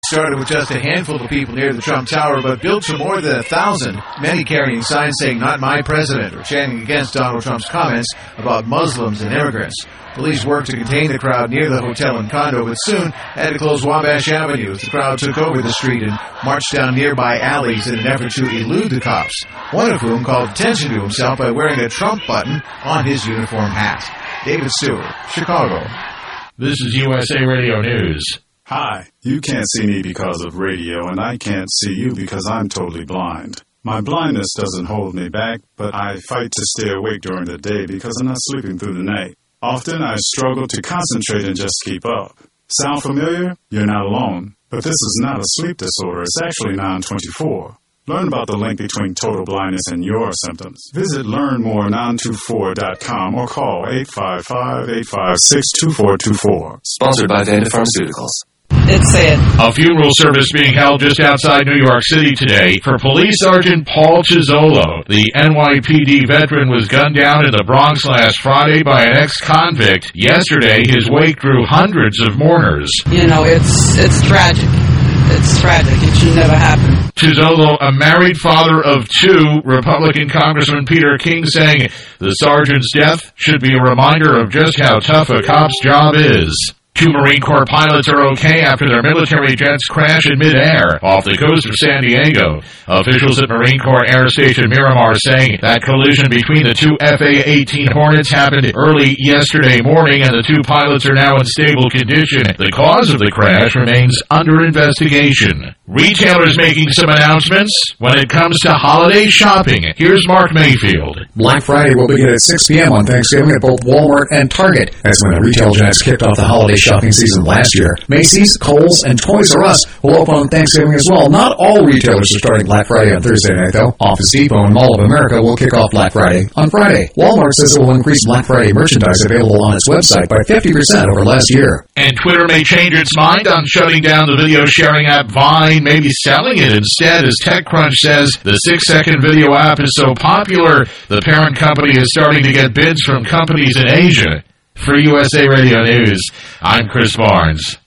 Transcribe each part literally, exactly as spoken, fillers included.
started with just a handful of people near the Trump Tower, but built to more than a thousand, many carrying signs saying, "Not my president," or chanting against Donald Trump's comments about Muslims and immigrants. Police worked to contain the crowd near the hotel and condo, but soon had to close Wabash Avenue as the crowd took over the street and marched down nearby alleys in an effort to elude the cops, one of whom called attention to himself by wearing a Trump button on his uniform hat. David Stewart, Chicago. This is U S A Radio News. Hi, you can't see me because of radio, and I can't see you because I'm totally blind. My blindness doesn't hold me back, but I fight to stay awake during the day because I'm not sleeping through the night. Often I struggle to concentrate and just keep up. Sound familiar? You're not alone. But this is not a sleep disorder. It's actually nine twenty-four. Learn about the link between total blindness and your symptoms. Visit learn more nine two four dot com or call eight five five, eight five six, two four two four. Sponsored by Vanda Pharmaceuticals. It's sad. A funeral service being held just outside New York City today for Police Sergeant Paul Chizzolo. The N Y P D veteran was gunned down in the Bronx last Friday by an ex-convict. Yesterday, his wake drew hundreds of mourners. You know, it's it's tragic. It's tragic. It should never happen. Chizzolo, a married father of two, Republican Congressman Peter King saying the sergeant's death should be a reminder of just how tough a cop's job is. Two Marine Corps pilots are okay after their military jets crash in midair off the coast of San Diego. Officials at Marine Corps Air Station Miramar saying that collision between the two F A eighteen Hornets happened early yesterday morning, and the two pilots are now in stable condition. The cause of the crash remains under investigation. Retailers making some announcements when it comes to holiday shopping. Here's Mark Mayfield. Black Friday will begin at six p.m. on Thanksgiving at both Walmart and Target. That's when the retail giants kicked off the holiday shopping season last year. Macy's, Kohl's, and Toys R Us will open on Thanksgiving as well. Not all retailers are starting Black Friday on Thursday night, though. Office Depot and Mall of America will kick off Black Friday on Friday. Walmart says it will increase Black Friday merchandise available on its website by fifty percent over last year. And Twitter may change its mind on shutting down the video sharing app Vine, maybe selling it instead, as TechCrunch says the six-second video app is so popular, the parent company is starting to get bids from companies in Asia. For U S A Radio News, I'm Chris Barnes.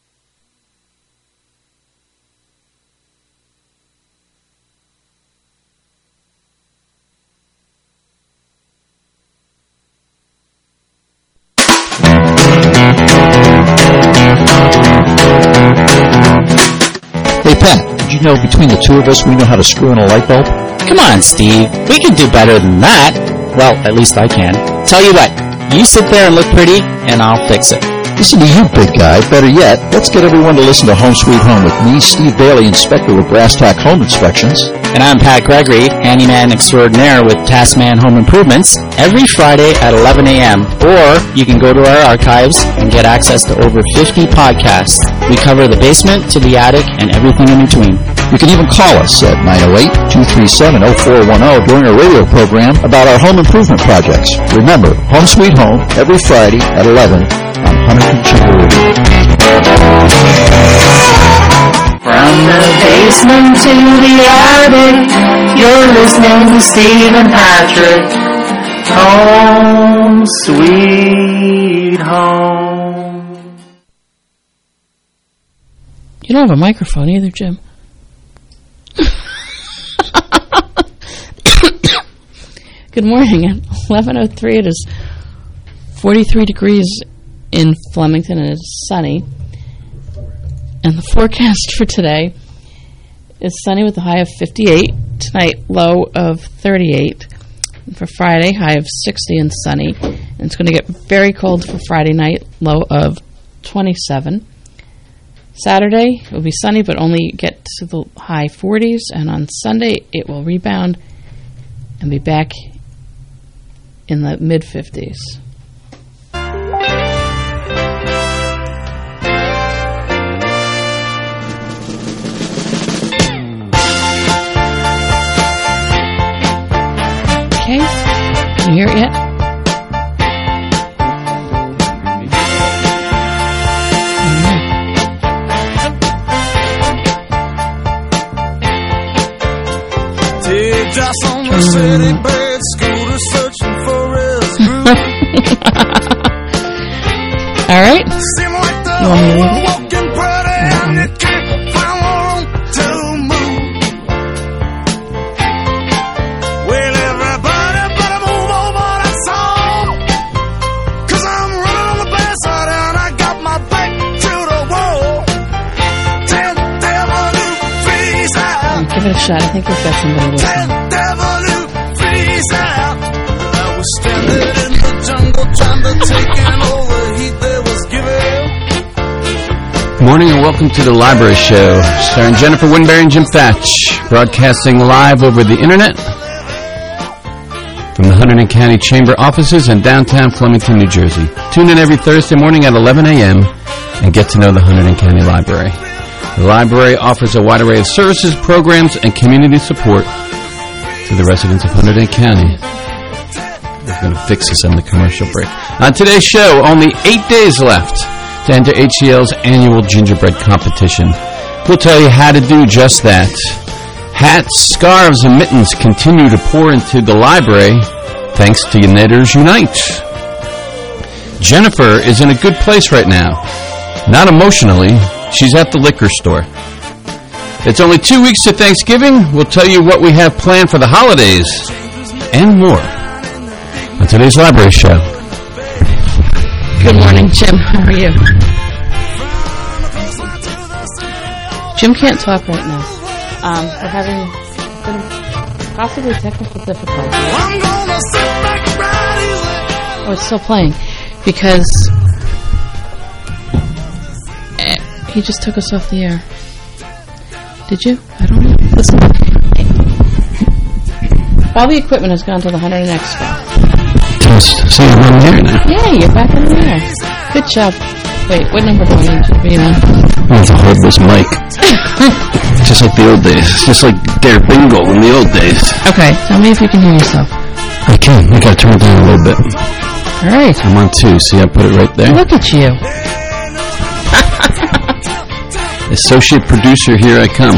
Hey, Pat, did you know between the two of us we know how to screw in a light bulb? Come on, Steve. We can do better than that. Well, at least I can. Tell you what, you sit there and look pretty, and I'll fix it. Listen to you, big guy. Better yet, let's get everyone to listen to Home Sweet Home with me, Steve Bailey, inspector with Brass Tack Home Inspections. And I'm Pat Gregory, handyman extraordinaire with Taskman Home Improvements, every Friday at eleven a.m. Or you can go to our archives and get access to over fifty podcasts. We cover the basement to the attic and everything in between. You can even call us at nine oh eight, two three seven, oh four one oh during our radio program about our home improvement projects. Remember, Home Sweet Home, every Friday at eleven on Huntington Chamber Radio. From the basement to the attic, you're listening to Steve and Patrick. Home Sweet Home. You don't have a microphone either, Jim. Good morning. At eleven oh three, it is forty-three degrees in Flemington, and it's sunny. And the forecast for today is sunny with a high of fifty-eight. Tonight, low of thirty-eight. And for Friday, high of sixty and sunny. And it's going to get very cold for Friday night, low of twenty-seven. Saturday, it will be sunny, but only get to the high forties. And on Sunday, it will rebound and be back in the mid-fifties. Okay, can you hear it yet? Teardrops on the city bed, scooter searching for his groove. All right. Seem like the you want me to leave it? walking pretty and it can't give it a shot. I think we've got somebody listening. Devil who freeze out. I was standing in the jungle trying to take in all the heat there was given. Morning and welcome to the Library Show, starring Jennifer Winberry and Jim Thatch, broadcasting live over the internet from the Hunterdon County Chamber offices in downtown Flemington, New Jersey. Tune in every Thursday morning at eleven a.m. and get to know the Hunterdon County Library. The library offers a wide array of services, programs, and community support to the residents of Hunterdon County. We're going to fix this on the commercial break. On today's show, only eight days left to enter H C L's annual gingerbread competition. We'll tell you how to do just that. Hats, scarves, and mittens continue to pour into the library thanks to Knitters Unite. Jennifer is in a good place right now. Not emotionally. She's at the liquor store. It's only two weeks to Thanksgiving. We'll tell you what we have planned for the holidays and more on today's Library Show. Good morning, Jim. How are you? Jim can't talk right now. Um, we're having possibly technical difficulties. Oh, it's still playing because eh, he just took us off the air. Did you? I don't know. Listen. All the equipment has gone to the Hunterdon Expo. Just so you're on the air now. Yeah, you're back on the air. Good job. Wait, what number do I need to be on? I have to hold this mic. Just like the old days. Just like Dare Bingo in the old days. Okay, tell me if you can hear yourself. I can. I gotta turn it down a little bit. All right. I'm on two. See, I put it right there. Look at you. Associate producer, here I come.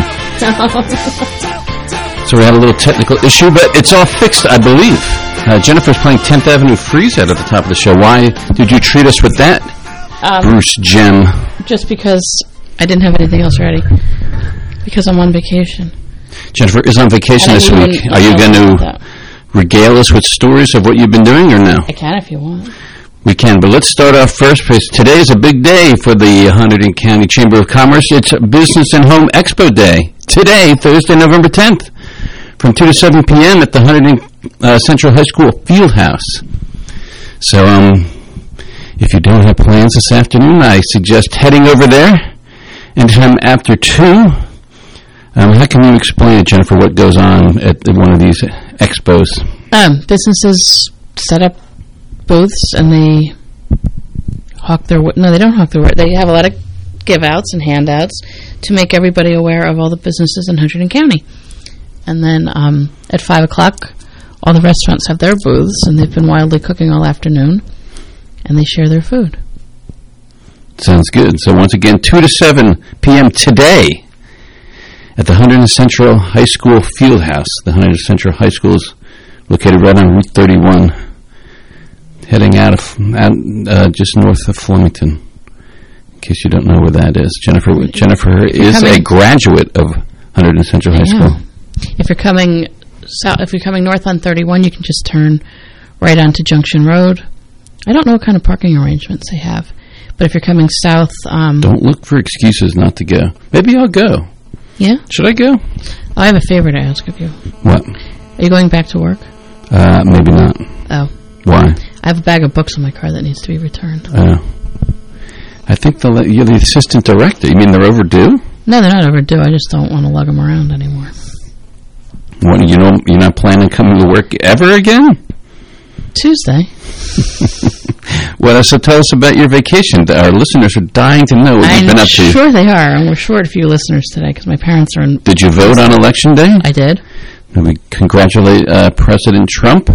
So we had a little technical issue, but it's all fixed, I believe. Uh, Jennifer's playing tenth Avenue Freeze Out at the top of the show. Why did you treat us with that, um, Bruce Jim? Just because I didn't have anything else ready. Because I'm on vacation. Jennifer is on vacation this week. Are you going to regale us with stories of what you've been doing or no? I can if you want. We can, but let's start off first because today is a big day for the Hunterdon County Chamber of Commerce. It's Business and Home Expo Day. Today, Thursday, November tenth, from two to seven p.m. at the Hunterdon uh, Central High School Field House. So, um, if you don't have plans this afternoon, I suggest heading over there anytime after two. Um, how can you explain it, Jennifer, what goes on at one of these expos? Um, businesses set up booths and they hawk their... No, they don't hawk their... They have a lot of give-outs and handouts to make everybody aware of all the businesses in Hunterdon County. And then um, at five o'clock, all the restaurants have their booths, and they've been wildly cooking all afternoon, and they share their food. Sounds good. So once again, two to seven p.m. today at the Hunterdon Central High School Field House. The Hunterdon Central High School is located right on Route thirty-one, heading out of out, uh, just north of Flemington. In case you don't know where that is, Jennifer. Jennifer is a graduate of Hunterdon Central High School. If you're coming south, if you're coming north on thirty-one, you can just turn right onto Junction Road. I don't know what kind of parking arrangements they have, but if you're coming south, um, don't look for excuses not to go. Maybe I'll go. Yeah? Should I go? I have a favor to ask of you. What? Are you going back to work? Uh, maybe not. Oh. Why? I have a bag of books in my car that needs to be returned. Oh. I think the, you're the assistant director. You mean they're overdue? No, they're not overdue. I just don't want to lug them around anymore. What, you know, you're not planning on coming to work ever again? Tuesday. Well, so tell us about your vacation. Our listeners are dying to know what I'm you've been up to. I'm sure they are, and we're short a few listeners today because my parents are in... Did you vote on Election Day? I did. And we congratulate uh, President Trump.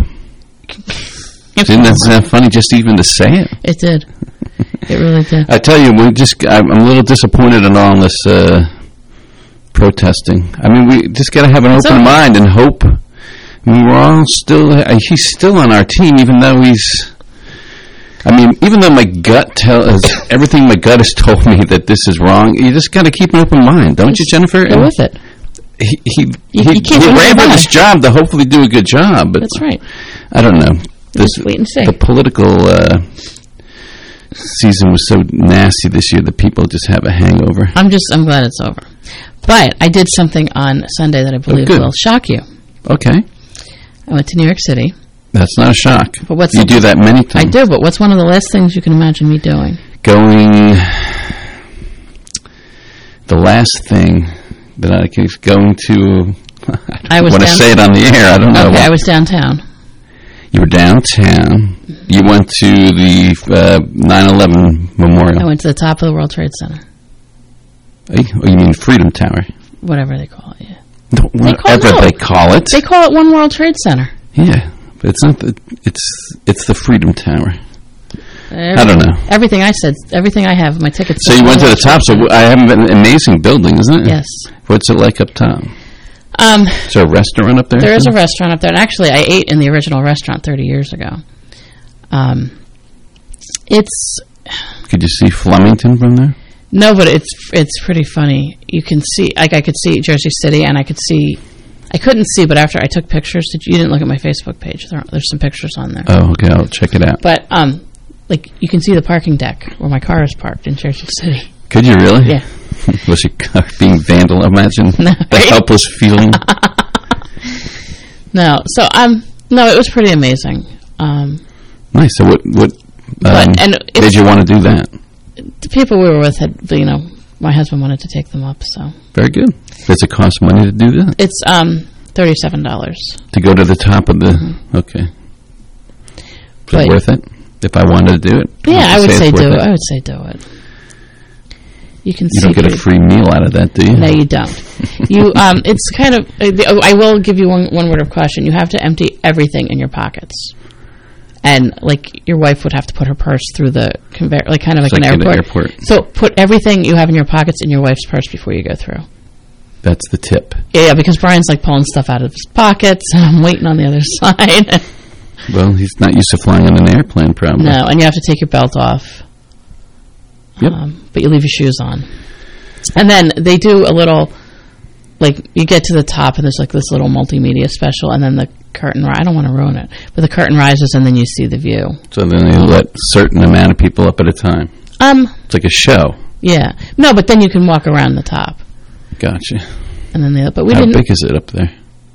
Didn't that sound funny just even to say it? It did. It really did. I tell you, we just I'm a little disappointed in all this uh, protesting. I mean, we just got to have an it's open okay. mind and hope. I mean, we're all still... Uh, he's still on our team, even though he's... I mean, even though my gut tells... everything my gut has told me that this is wrong, you just got to keep an open mind, don't just you, Jennifer? Go with it. He he, you, he, you he ran for this job to hopefully do a good job. But that's right. I don't know. This, just wait and see. The political uh, season was so nasty this year that people just have a hangover. I'm just, I'm glad it's over. But I did something on Sunday that I believe good. will shock you. Okay. I went to New York City. That's not a shock. But what's you the, do that many times. I do, but what's one of the last things you can imagine me doing? Going... The last thing that I was going to... I I was want to down- say it on the air. I don't know. Okay, what. I was downtown. You were downtown. You went to the uh, nine eleven Memorial. I went to the top of the World Trade Center. Oh, you mean Freedom Tower? Whatever they call it, yeah. No, They call- whatever no. they call it. They call it One World Trade Center. Yeah, but it's not the. It's it's the Freedom Tower. Every, I don't know. Everything I said, everything I have, my tickets. So you went to the top. So I have an amazing building, isn't it? Yes. What's it like up top? Um, Is there a restaurant up there? There is too? a restaurant up there, and actually, I ate in the original restaurant thirty years ago. Um, it's Could you see Flemington from there? no, but it's it's pretty funny. You can see, like, I could see Jersey City, and I could see. I couldn't see, but after I took pictures, did you, you didn't look at my Facebook page? There, there's some pictures on there. Oh, okay. I'll check it out. But um, like you can see the parking deck where my car is parked in Jersey City. Could you really? Yeah. Was your car being vandal? Imagine No, the right? helpless feeling. No, so um, no, it was pretty amazing. Um, Nice. So what? What? But- Um, and if- made you want to do that? the people we were with had, you know, my husband wanted to take them up, so Very good. Does it cost money to do that? it's um thirty-seven dollars. To go to the top of the... Mm-hmm. Okay. Is But- it worth it? If I wanted to do it? Yeah, I would it's say worth do it. I would say do it. You can You see don't get a pretty- free meal out of that, do you? No, you don't. You um, it's kind of. Uh, the, oh, I will give you one one word of caution. You have to empty everything in your pockets, and like your wife would have to put her purse through the conveyor, like kind of like, It's an like an airport. airport. So put everything you have in your pockets in your wife's purse before you go through. That's the tip. Yeah, yeah, because Brian's like pulling stuff out of his pockets, and I'm waiting on the other side. Well, he's not used to flying on an airplane, probably. No, and you have to take your belt off. Yep. Um, but you leave your shoes on. And then they do a little, like, you get to the top and there's like this little multimedia special, and then the curtain, ri- I don't want to ruin it, but the curtain rises and then you see the view. So then they let a certain amount of people up at a time. Um, It's like a show. yeah. No, but then you can walk around the top. Gotcha. And then they, but we How didn't. big is it up there?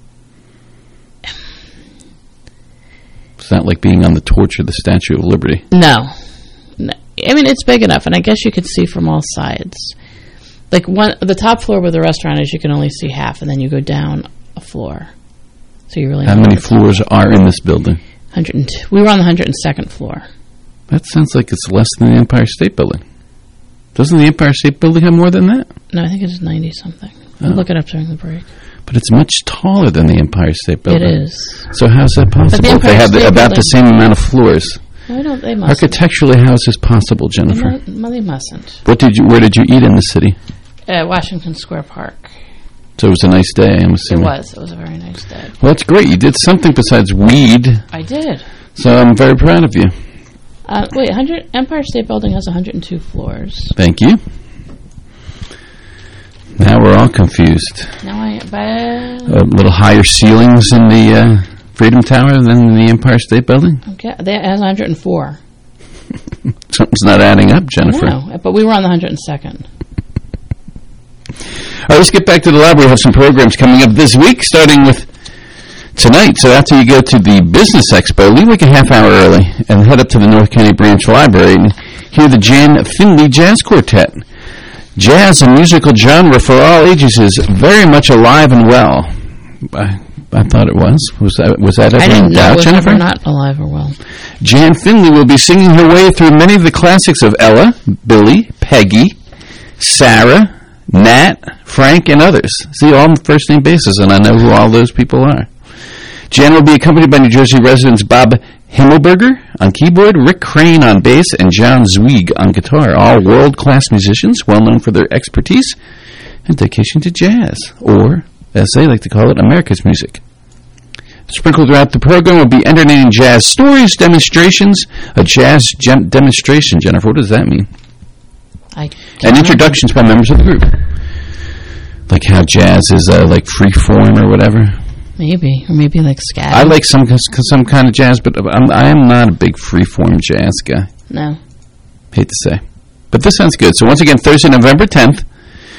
It's not like being on the torch of the Statue of Liberty. No. no. I mean, it's big enough, and I guess you could see from all sides. Like, one, the top floor where the restaurant is, you can only see half, and then you go down a floor. So you really How know many what's- floors are in this building? one hundred two. We were on the one hundred second floor. That sounds like it's less than the Empire State Building. Doesn't the Empire State Building have more than that? No, I think it's ninety something. Oh. I'll look it up during the break. But it's much taller than the Empire State Building. It is. So how's that possible? If Empire they have the, State about the Building- same amount of floors. No, I don't. They must. Architecturally, how is this possible, They, Jennifer? mu- they mustn't. What did you? Where did you eat in the city? Uh, Washington Square Park. So it was a nice day, I'm It assuming. was. It was a very nice day. Well, that's great. You did something besides weed. I did. So I'm very proud of you. Uh, wait, one hundred Empire State Building has one hundred two floors. Thank you. Now we're all confused. Now I. But, A little higher ceilings in the uh, Freedom Tower than the Empire State Building? okay, that has one hundred four. Something's not adding up, Jennifer. No, but we were on the one hundred second. All right, let's get back to the library. We have some programs coming up this week, starting with tonight. So after you go to the Business Expo, leave like a half hour early and head up to the North County Branch Library and hear the Jan Finley Jazz Quartet. Jazz, a musical genre for all ages, is very much alive and well. I, I thought it was. Was that, was that I ever didn't in know doubt, it was Jennifer? ever not alive or well. Jan Finley will be singing her way through many of the classics of Ella, Billy, Peggy, Sarah, Nat, Frank, and others. See, all on first name basis, and I know who all those people are. Jan will be accompanied by New Jersey residents Bob Himmelberger on keyboard, Rick Crane on bass, and John Zweig on guitar. All world-class musicians, well known for their expertise and dedication to jazz, or, as they like to call it, America's music. Sprinkled throughout the program will be entertaining jazz stories, demonstrations, a jazz gen- demonstration. Jennifer, what does that mean? I And introductions by members of the group. Like how jazz is uh, like free form or whatever. Maybe, or maybe like scat. I like some some kind of jazz, but I'm, I am not a big free form jazz guy. No. Hate to say. But this sounds good. So once again, Thursday, November tenth,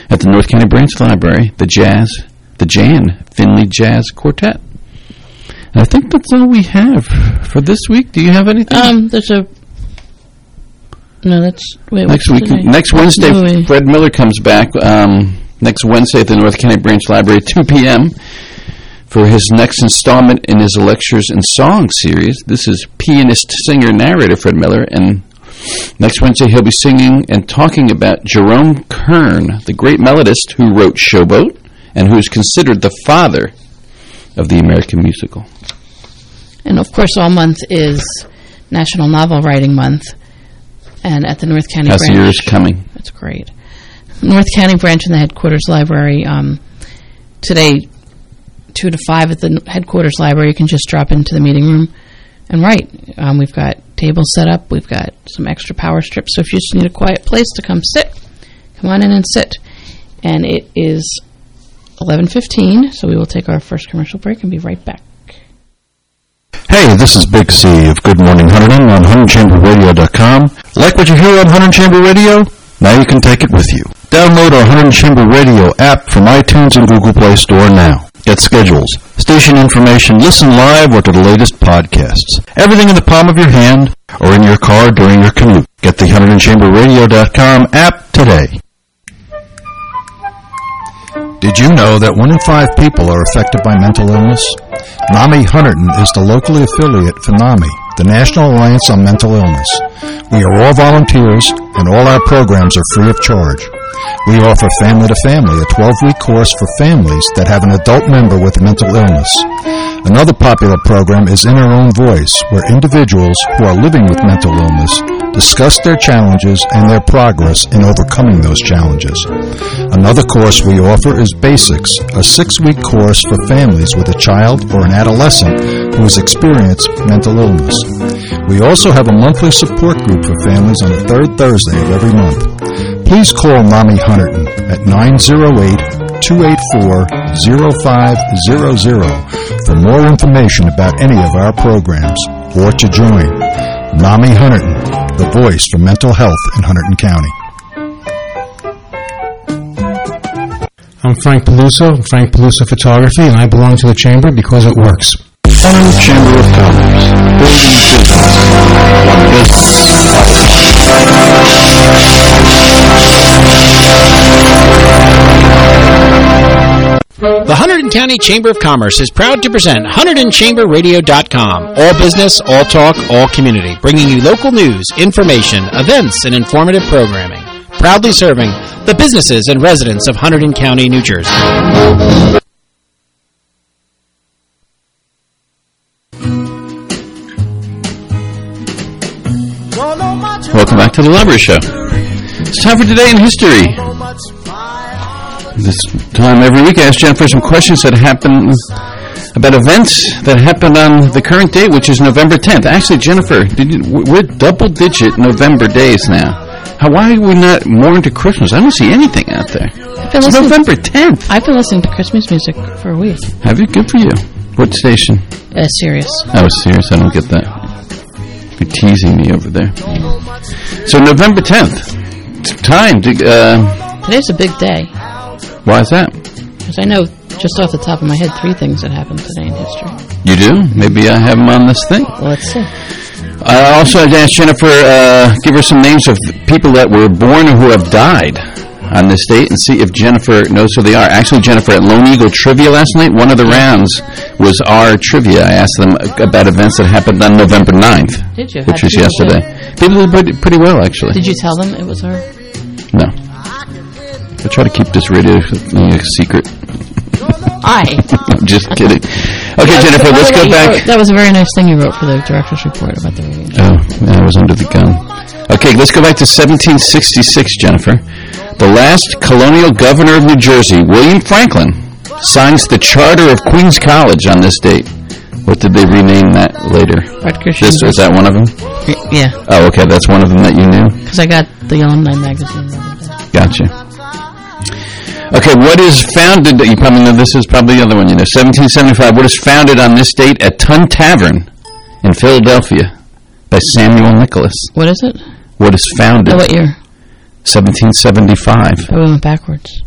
at the North County Branch Library, the Jazz, the Jan Finley Jazz Quartet. And I think that's all we have for this week. Do you have anything? Um, there's a... No, that's... Wait, next week, today? next Wednesday, No, wait. Fred Miller comes back um, next Wednesday at the North County Branch Library, two p.m., for his next installment in his Lectures and Song series. This is pianist, singer, narrator Fred Miller, and next Wednesday he'll be singing and talking about Jerome Kern, the great melodist who wrote Showboat and who is considered the father of the American musical. And of course, all month is National Novel Writing Month, and at the North County How's Branch. yours coming? That's great. North County Branch in the headquarters library. Um, today, two to five at the headquarters library. You can just drop into the meeting room and write. Um, we've got tables set up. We've got some extra power strips. So if you just need a quiet place to come sit, come on in and sit. And it is eleven fifteen, so we will take our first commercial break and be right back. Hey, this is Big C of Good Morning Hunterdon on Hunterdon Chamber Radio dot com. Like what you hear on Hunterdon Chamber Radio? Now you can take it with you. Download our Hunterdon Chamber Radio app from iTunes and Google Play Store now. Get schedules, station information, listen live or to the latest podcasts. Everything in the palm of your hand or in your car during your commute. Get the Hunterdon Chamber Radio dot com app today. Did you know that one in five people are affected by mental illness? NAMI Hunterdon is the locally affiliate for NAMI, the National Alliance on Mental Illness. We are all volunteers, and all our programs are free of charge. We offer Family to Family, a twelve-week course for families that have an adult member with mental illness. Another popular program is In Our Own Voice, where individuals who are living with mental illness discuss their challenges and their progress in overcoming those challenges. Another course we offer is Basics, a six-week course for families with a child or an adolescent who has experienced mental illness. We also have a monthly support group for families on the third Thursday of every month. Please call NAMI Hunterdon at nine oh eight, two eight four, oh five hundred for more information about any of our programs or to join. NAMI Hunterdon, the voice for mental health in Hunterdon County. I'm Frank Peluso, I'm Frank Peluso Photography, and I belong to the Chamber because it works. Hunterdon Chamber of Commerce, building business, one business. The Hunterdon County Chamber of Commerce is proud to present Hunterdon Chamber Radio dot com. All business, all talk, all community. Bringing you local news, information, events, and informative programming. Proudly serving the businesses and residents of Hunterdon County, New Jersey. Welcome back to the Library Show. It's time for Today in History. This time every week I ask Jennifer some questions that happen about events that happened on the current date, which is November tenth. Actually, Jennifer, did you, we're double-digit November days now. How, why are we not more into Christmas? I don't see anything out there. It's November tenth. I've been listening to Christmas music for a week. Have you? Good for you. What station? Uh, Sirius. Oh, Sirius. I don't get that. You're teasing me over there. So November tenth. It's time to... Uh, Today's a big day. Why is that? Because I know, just off the top of my head, three things that happened today in history. You do? Maybe I have them on this thing. Well, let's see. I uh, also had to ask Jennifer, uh, give her some names of people that were born or who have died on this date and see if Jennifer knows who they are. Actually, Jennifer, at Lone Eagle Trivia last night, one of the rounds was our trivia. I asked them about events that happened on November ninth. Did you? Which How'd was people yesterday. do? People did pretty, pretty well, actually. Did you tell them it was our... No. I try to keep this radio thing a secret. I. I'm just kidding. Okay, Jennifer, let's go back. Wrote, that was a very nice thing you wrote for the director's report about the radio. Oh, yeah, I was under the gun. Okay, let's go back to seventeen sixty-six, Jennifer. The last colonial governor of New Jersey, William Franklin, signs the charter of Queens College on this date. What did they rename that later? Rutgers This, is that one of them? Yeah. Oh, okay, that's one of them that you knew? Because I got the alumni magazine. Gotcha. Okay, what is founded, you probably know this is probably the other one you know, seventeen seventy-five, what is founded on this date at Tun Tavern in Philadelphia by Samuel Nicholas? What is it? What is founded? Oh, what year? seventeen seventy-five. Oh, we went backwards.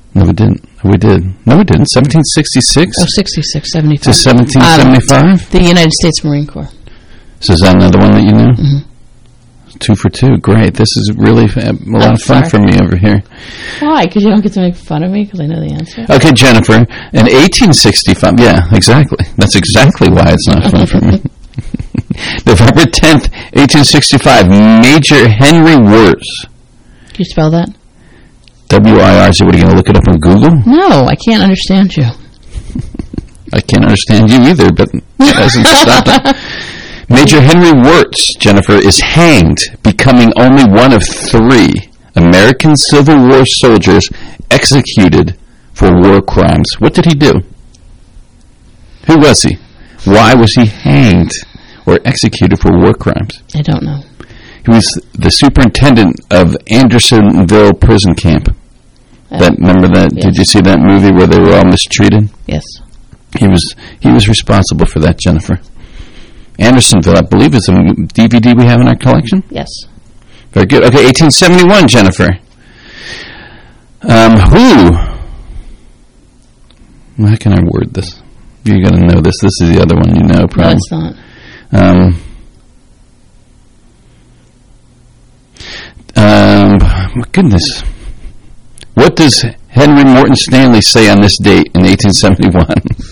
No, we didn't. We did. No, we didn't. seventeen sixty-six? Oh, sixty-six, seventy-five. To seventeen seventy-five? Um, the United States Marine Corps. So is that another one that you know? Mm-hmm. Two for two. Great. This is really a lot Oh, of fun sorry. for me over here. Why? Because you don't get to make fun of me because I know the answer? Okay, Jennifer. In eighteen sixty-five, yeah, exactly. That's exactly why it's not fun for me. November tenth, eighteen sixty-five, Major Henry Wirz. Can you spell that? W I R Z. What, are you going to look it up on Google? No, I can't understand you. I can't understand you either, but that doesn't stop it. Major Henry Wirz, Jennifer, is hanged, becoming only one of three American Civil War soldiers executed for war crimes. What did he do? Who was he? Why was he hanged or executed for war crimes? I don't know. He was the superintendent of Andersonville prison camp. Uh, That remember that? yes. Did you see that movie where they were all mistreated? Yes. He was he was responsible for that, Jennifer. Andersonville, I believe, is a D V D we have in our collection. Yes. Very good. Okay, eighteen seventy-one, Jennifer. Um, who? How can I word this? You're going to know this. This is the other one you know, probably. No, it's not. Um, um, my goodness. What does Henry Morton Stanley say on this date in eighteen seventy-one?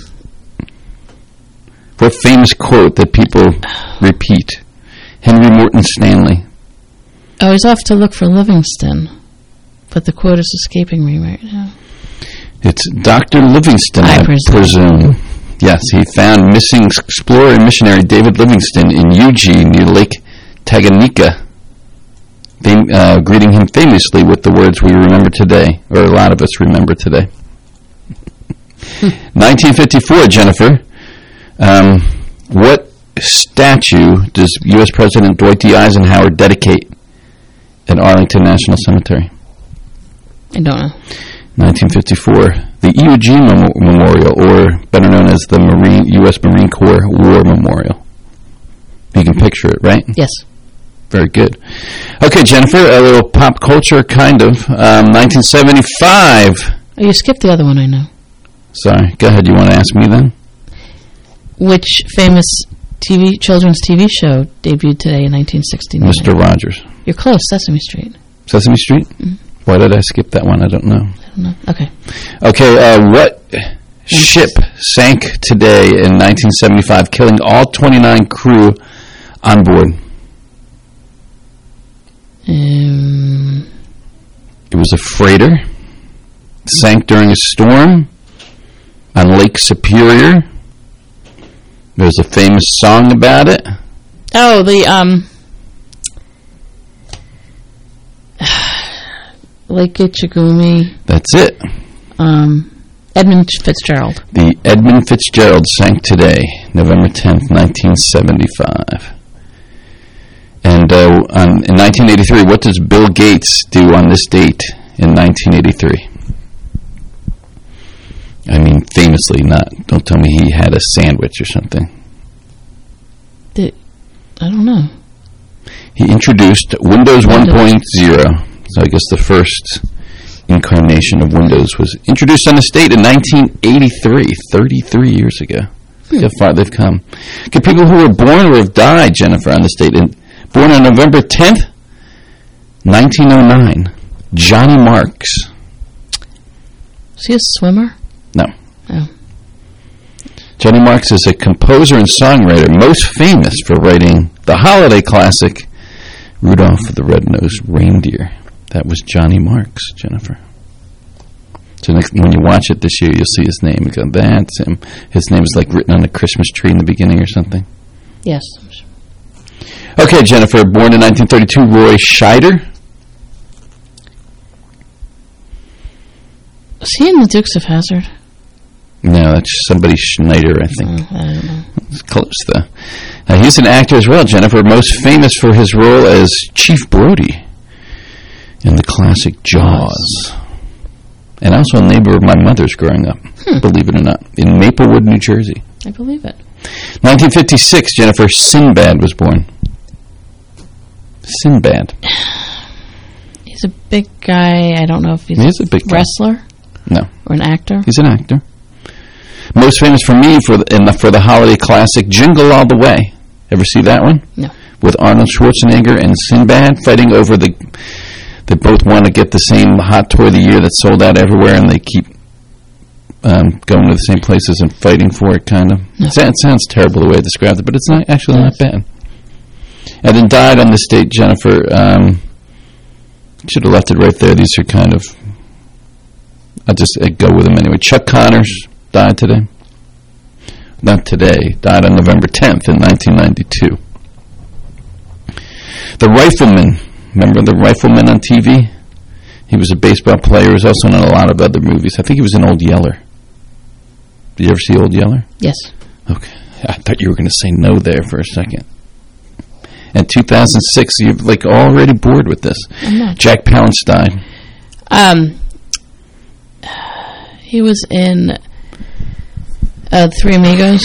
What famous quote that people repeat? Henry Morton Stanley. Oh, he's off to look for Livingston. But the quote is escaping me right now. It's Doctor Livingston, I, I presume. presume. Yes, he found missing explorer and missionary David Livingston in Eugene near Lake Tanganyika, fam- uh, greeting him famously with the words we remember today, or a lot of us remember today. nineteen fifty-four, Jennifer. Um, what statue does U S President Dwight D. Eisenhower dedicate at Arlington National Cemetery? I don't know. nineteen fifty-four, the Iwo Jima Mem- Memorial, or better known as the Marine U S Marine Corps War Memorial. You can picture it, right? Yes. Very good. Okay, Jennifer, a little pop culture, kind of. Um, nineteen seventy-five. Oh, you skipped the other one, I know. Sorry, go ahead. You want to ask me then? Which famous T V children's T V show debuted today in nineteen sixty-nine? Mister Rogers. You're close. Sesame Street. Sesame Street? Mm-hmm. Why did I skip that one? I don't know. I don't know. Okay. Okay, uh, what ship sank today in nineteen seventy-five, killing all twenty-nine crew on board? Um, it was a freighter. Sank during a storm on Lake Superior. There's a famous song about it. oh, the, um... Lake Ichigumi. That's it. Um, Edmund Fitzgerald. The Edmund Fitzgerald sank today, November tenth, nineteen seventy-five. And uh, on, in nineteen eighty-three, what does Bill Gates do on this date in nineteen eighty-three? I mean, famously, not. Don't tell me he had a sandwich or something. The, I don't know. He introduced Windows one point oh. So I guess the first incarnation of Windows was introduced on the state in nineteen eighty-three, thirty-three years ago. Look how far they've come. Okay, people who were born or have died, Jennifer, on the state. In, born on November tenth, nineteen oh nine, Johnny Marks. Is he a swimmer? No. Oh. Johnny Marks is a composer and songwriter most famous for writing the holiday classic Rudolph the Red-Nosed Reindeer. That was Johnny Marks, Jennifer. So next, when you watch it this year, you'll see his name. You go, that's him. His name is like written on a Christmas tree in the beginning or something. Yes. Okay, Jennifer, born in nineteen thirty-two, Roy Scheider. Was he in the Dukes of Hazzard? No, that's somebody Schneider, I think. Oh, I don't know. It's close, though. Uh, he's an actor as well, Jennifer, most famous for his role as Chief Brody in the classic Jaws. And also a neighbor of my mother's growing up, hmm. believe it or not, in Maplewood, New Jersey. I believe it. nineteen fifty-six, Jennifer, Sinbad was born. Sinbad. He's a big guy. I don't know if he's he is a big wrestler. Guy. Or an actor? He's an actor. Most famous for me for the, in the, for the holiday classic Jingle All the Way. Ever see that one? No. With Arnold Schwarzenegger and Sinbad fighting over the... They both want to get the same hot toy of the year that's sold out everywhere, and they keep um, going to the same places and fighting for it, kind of. No. It, it sounds terrible the way I described it, but it's not actually yes. not bad. And then died on this date, Jennifer. Um, should have left it right there. These are kind of... I'll just I'd go with them anyway. Chuck Connors died today. Not today. Died on November tenth in nineteen ninety-two. The Rifleman. Remember the Rifleman on T V? He was a baseball player. He was also in a lot of other movies. I think he was in Old Yeller. Did you ever see Old Yeller? Yes. Okay. I thought you were going to say no there for a second. And two thousand six, you're like already bored with this. I'm not. Jack Palance died. Um, he was in uh, Three Amigos.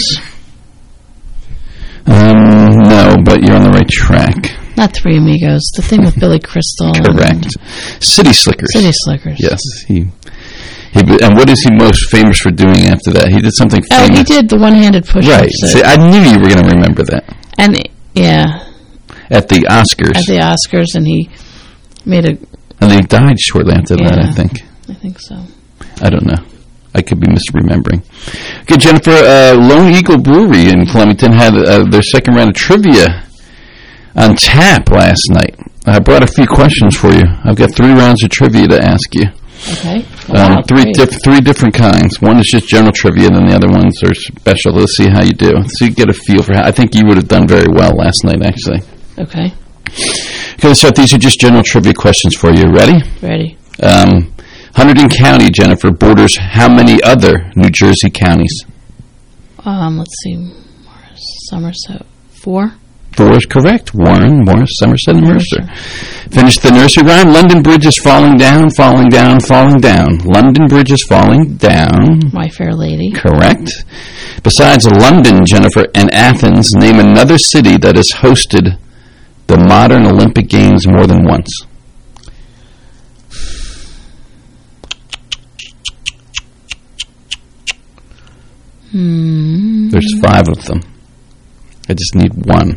Um, no, but you're on the right track. Not Three Amigos. The thing with Billy Crystal. Correct. City Slickers. City Slickers. Yes. He, he. And what is he most famous for doing after that? He did something famous. Oh, he did the one-handed push-ups. Right. See, I knew you were going to remember that. And, yeah. At the Oscars. At the Oscars, and he made a... And he died shortly after yeah, that, I think. I think so. I don't know. I could be misremembering. Okay, Jennifer, uh, Lone Eagle Brewery in Flemington had uh, their second round of trivia on tap last night. I brought a few questions for you. I've got three rounds of trivia to ask you. Okay. Um, wow, three diff- three different kinds. One is just general trivia, and then the other ones are special. Let's see how you do. So you get a feel for how... I think you would have done very well last night, actually. Okay. Okay, so these are just general trivia questions for you. Ready? Ready. Um... Hunterdon County, Jennifer, borders how many other New Jersey counties? Um, let's see. Morris, Somerset. Four? Four is correct. Warren, Morris, Somerset, and Mercer. Finish the nursery rhyme. London Bridge is falling down, falling down, falling down. London Bridge is falling down. My Fair Lady. Correct. Besides London, Jennifer, and Athens, name another city that has hosted the modern Olympic Games more than once. Hmm. There's five of them. I just need one.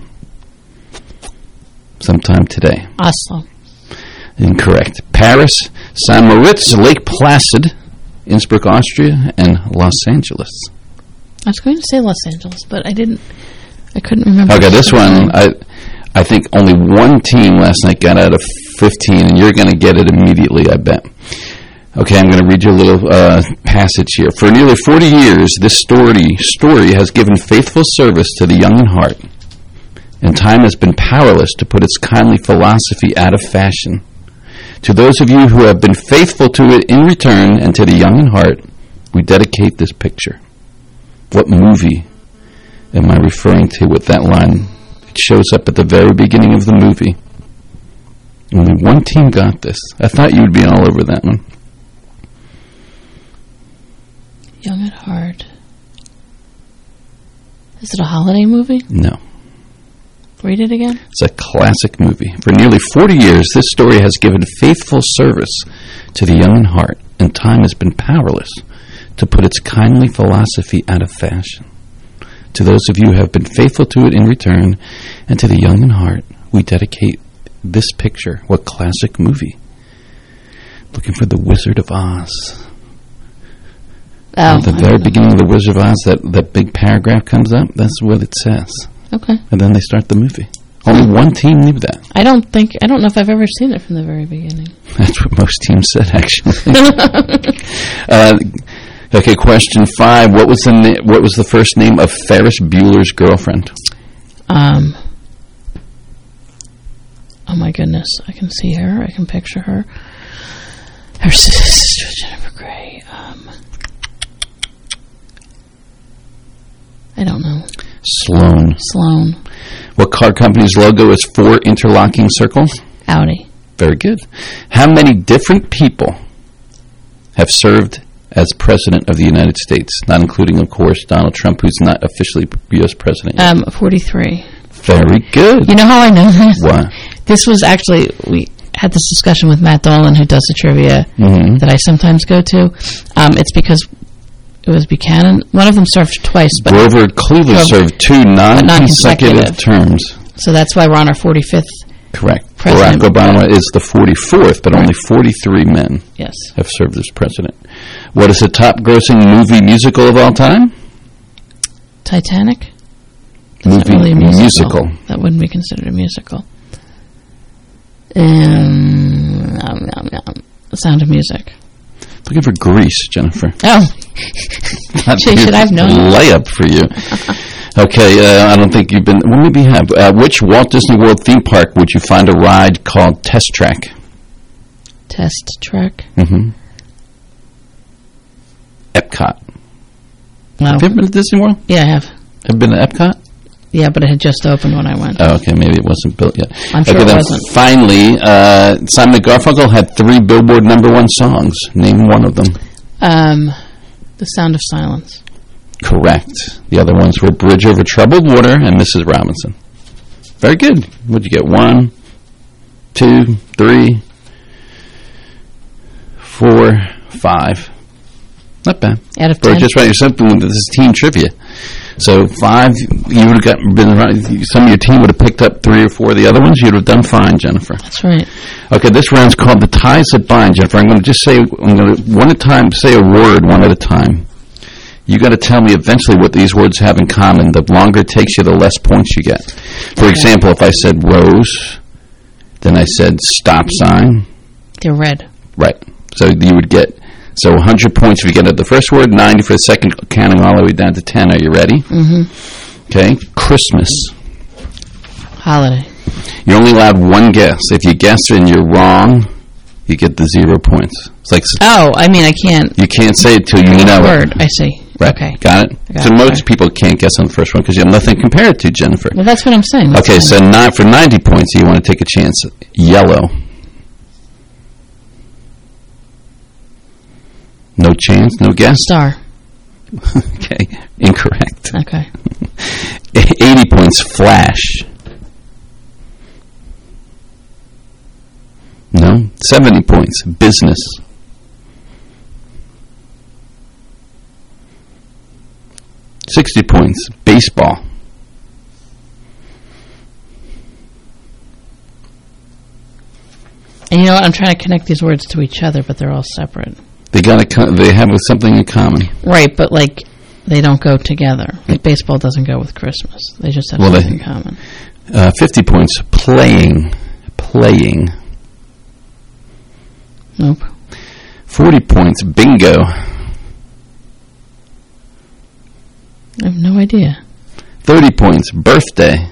Sometime today. Oslo. Incorrect. Paris, Saint Moritz, Lake Placid, Innsbruck, Austria, and Los Angeles. I was going to say Los Angeles, but I didn't. I couldn't remember. Okay, this one, I, I think only one team last night got out of fifteen, and you're going to get it immediately, I bet. Okay, I'm going to read you a little uh, passage here. For nearly forty years, this story story has given faithful service to the young in heart, and time has been powerless to put its kindly philosophy out of fashion. To those of you who have been faithful to it in return, and to the young in heart, we dedicate this picture. What movie am I referring to with that line? It shows up at the very beginning of the movie. Only one team got this. I thought you would be all over that one. Young at heart. Is it a holiday movie? No. Read it again. It's a classic movie. For nearly forty years, this story has given faithful service to the young in heart, and time has been powerless to put its kindly philosophy out of fashion. To those of you who have been faithful to it in return, and to the young in heart, we dedicate this picture. What classic movie? Looking for The Wizard of Oz. Oh, At the very beginning of The Wizard of Oz, that, that big paragraph comes up. That's what it says. Okay. And then they start the movie. Only one team knew that. I don't think, I don't know if I've ever seen it from the very beginning. That's what most teams said, actually. uh, okay, question five. What was the na- what was the first name of Ferris Bueller's girlfriend? Um. Oh my goodness, I can see her. I can picture her. Her sister, Jennifer Grey. Um. I don't know. Sloan. Sloan. What car company's logo is four interlocking circles? Audi. Very good. How many different people have served as President of the United States, not including, of course, Donald Trump, who's not officially U S President yet? Um, forty-three. Very good. You know how I know this? What? This was actually, we had this discussion with Matt Dolan, who does the trivia Mhm. that I sometimes go to. Um, it's because it was Buchanan. One of them served twice, but Grover Cleveland Grover- served two non-consecutive non-consecutive. terms. so that's why we're on our forty-fifth. Correct. President. Barack Obama is the forty-fourth, but only forty-three men Yes. have served as president. What is the top-grossing movie musical of all time? Titanic. Movie Not really a musical. musical. That wouldn't be considered a musical. Um, um, um, um, The Sound of Music. Looking for Grease, Jennifer. Oh. Not Gee, should I have known? Layup for you. Okay, uh, I don't think you've been... Well, maybe you have. Uh, which Walt Disney World theme park would you find a ride called Test Track? Test Track. Mm-hmm. Epcot. No. Have you ever been to Disney World? Yeah, I have. Have you been to Epcot? Yeah, but it had just opened when I went. Oh, okay, maybe it wasn't built yet. I'm sure okay, it then wasn't. Finally, uh, Simon and Garfunkel had three Billboard number one songs. Name one of them. Um, The Sound of Silence. Correct. The other ones were Bridge Over Troubled Water and Missus Robinson. Very good. What'd you get? One, two, three, four, five. Not bad. Out of Or ten. just right. You're simple. This is team trivia. So five, you would have got been right. Some of your team would have picked up three or four of the other ones. You'd have done fine, Jennifer. That's right. Okay, this round's called the ties that bind, Jennifer. I'm going to just say, I'm going to one at a time, say a word one at a time. You got to tell me eventually what these words have in common. The longer it takes you, the less points you get. For example, if I said rose, then I said stop sign. They're red. Right. So you would get, so one hundred points if you get at the first word, ninety for the second, counting all the way down to ten. Are you ready? Mm-hmm. Okay. Christmas. Holiday. You're only allowed one guess. If you guess and you're wrong, you get the zero points. It's like Oh, I mean, I can't. you can't say it till you know Word. it. I see. Right. Okay. Got it? I got so it. most people can't guess on the first one because you have nothing to compare it to, Jennifer. Well, that's what I'm saying. That's Okay, fine. so nine, for ninety points, you want to take a chance. Yellow. No chance? No guess? Star. Okay. Incorrect. Okay. eighty points. Flash. No. seventy points. Business. sixty points. Baseball. And you know what? I'm trying to connect these words to each other, but they're all separate. They got a co- they have something in common. Right, but like they don't go together. Like baseball doesn't go with Christmas. They just have Well, they- something in common. Uh, fifty points. Playing. Playing. Nope. forty points. Bingo. I have no idea. thirty points. Birthday.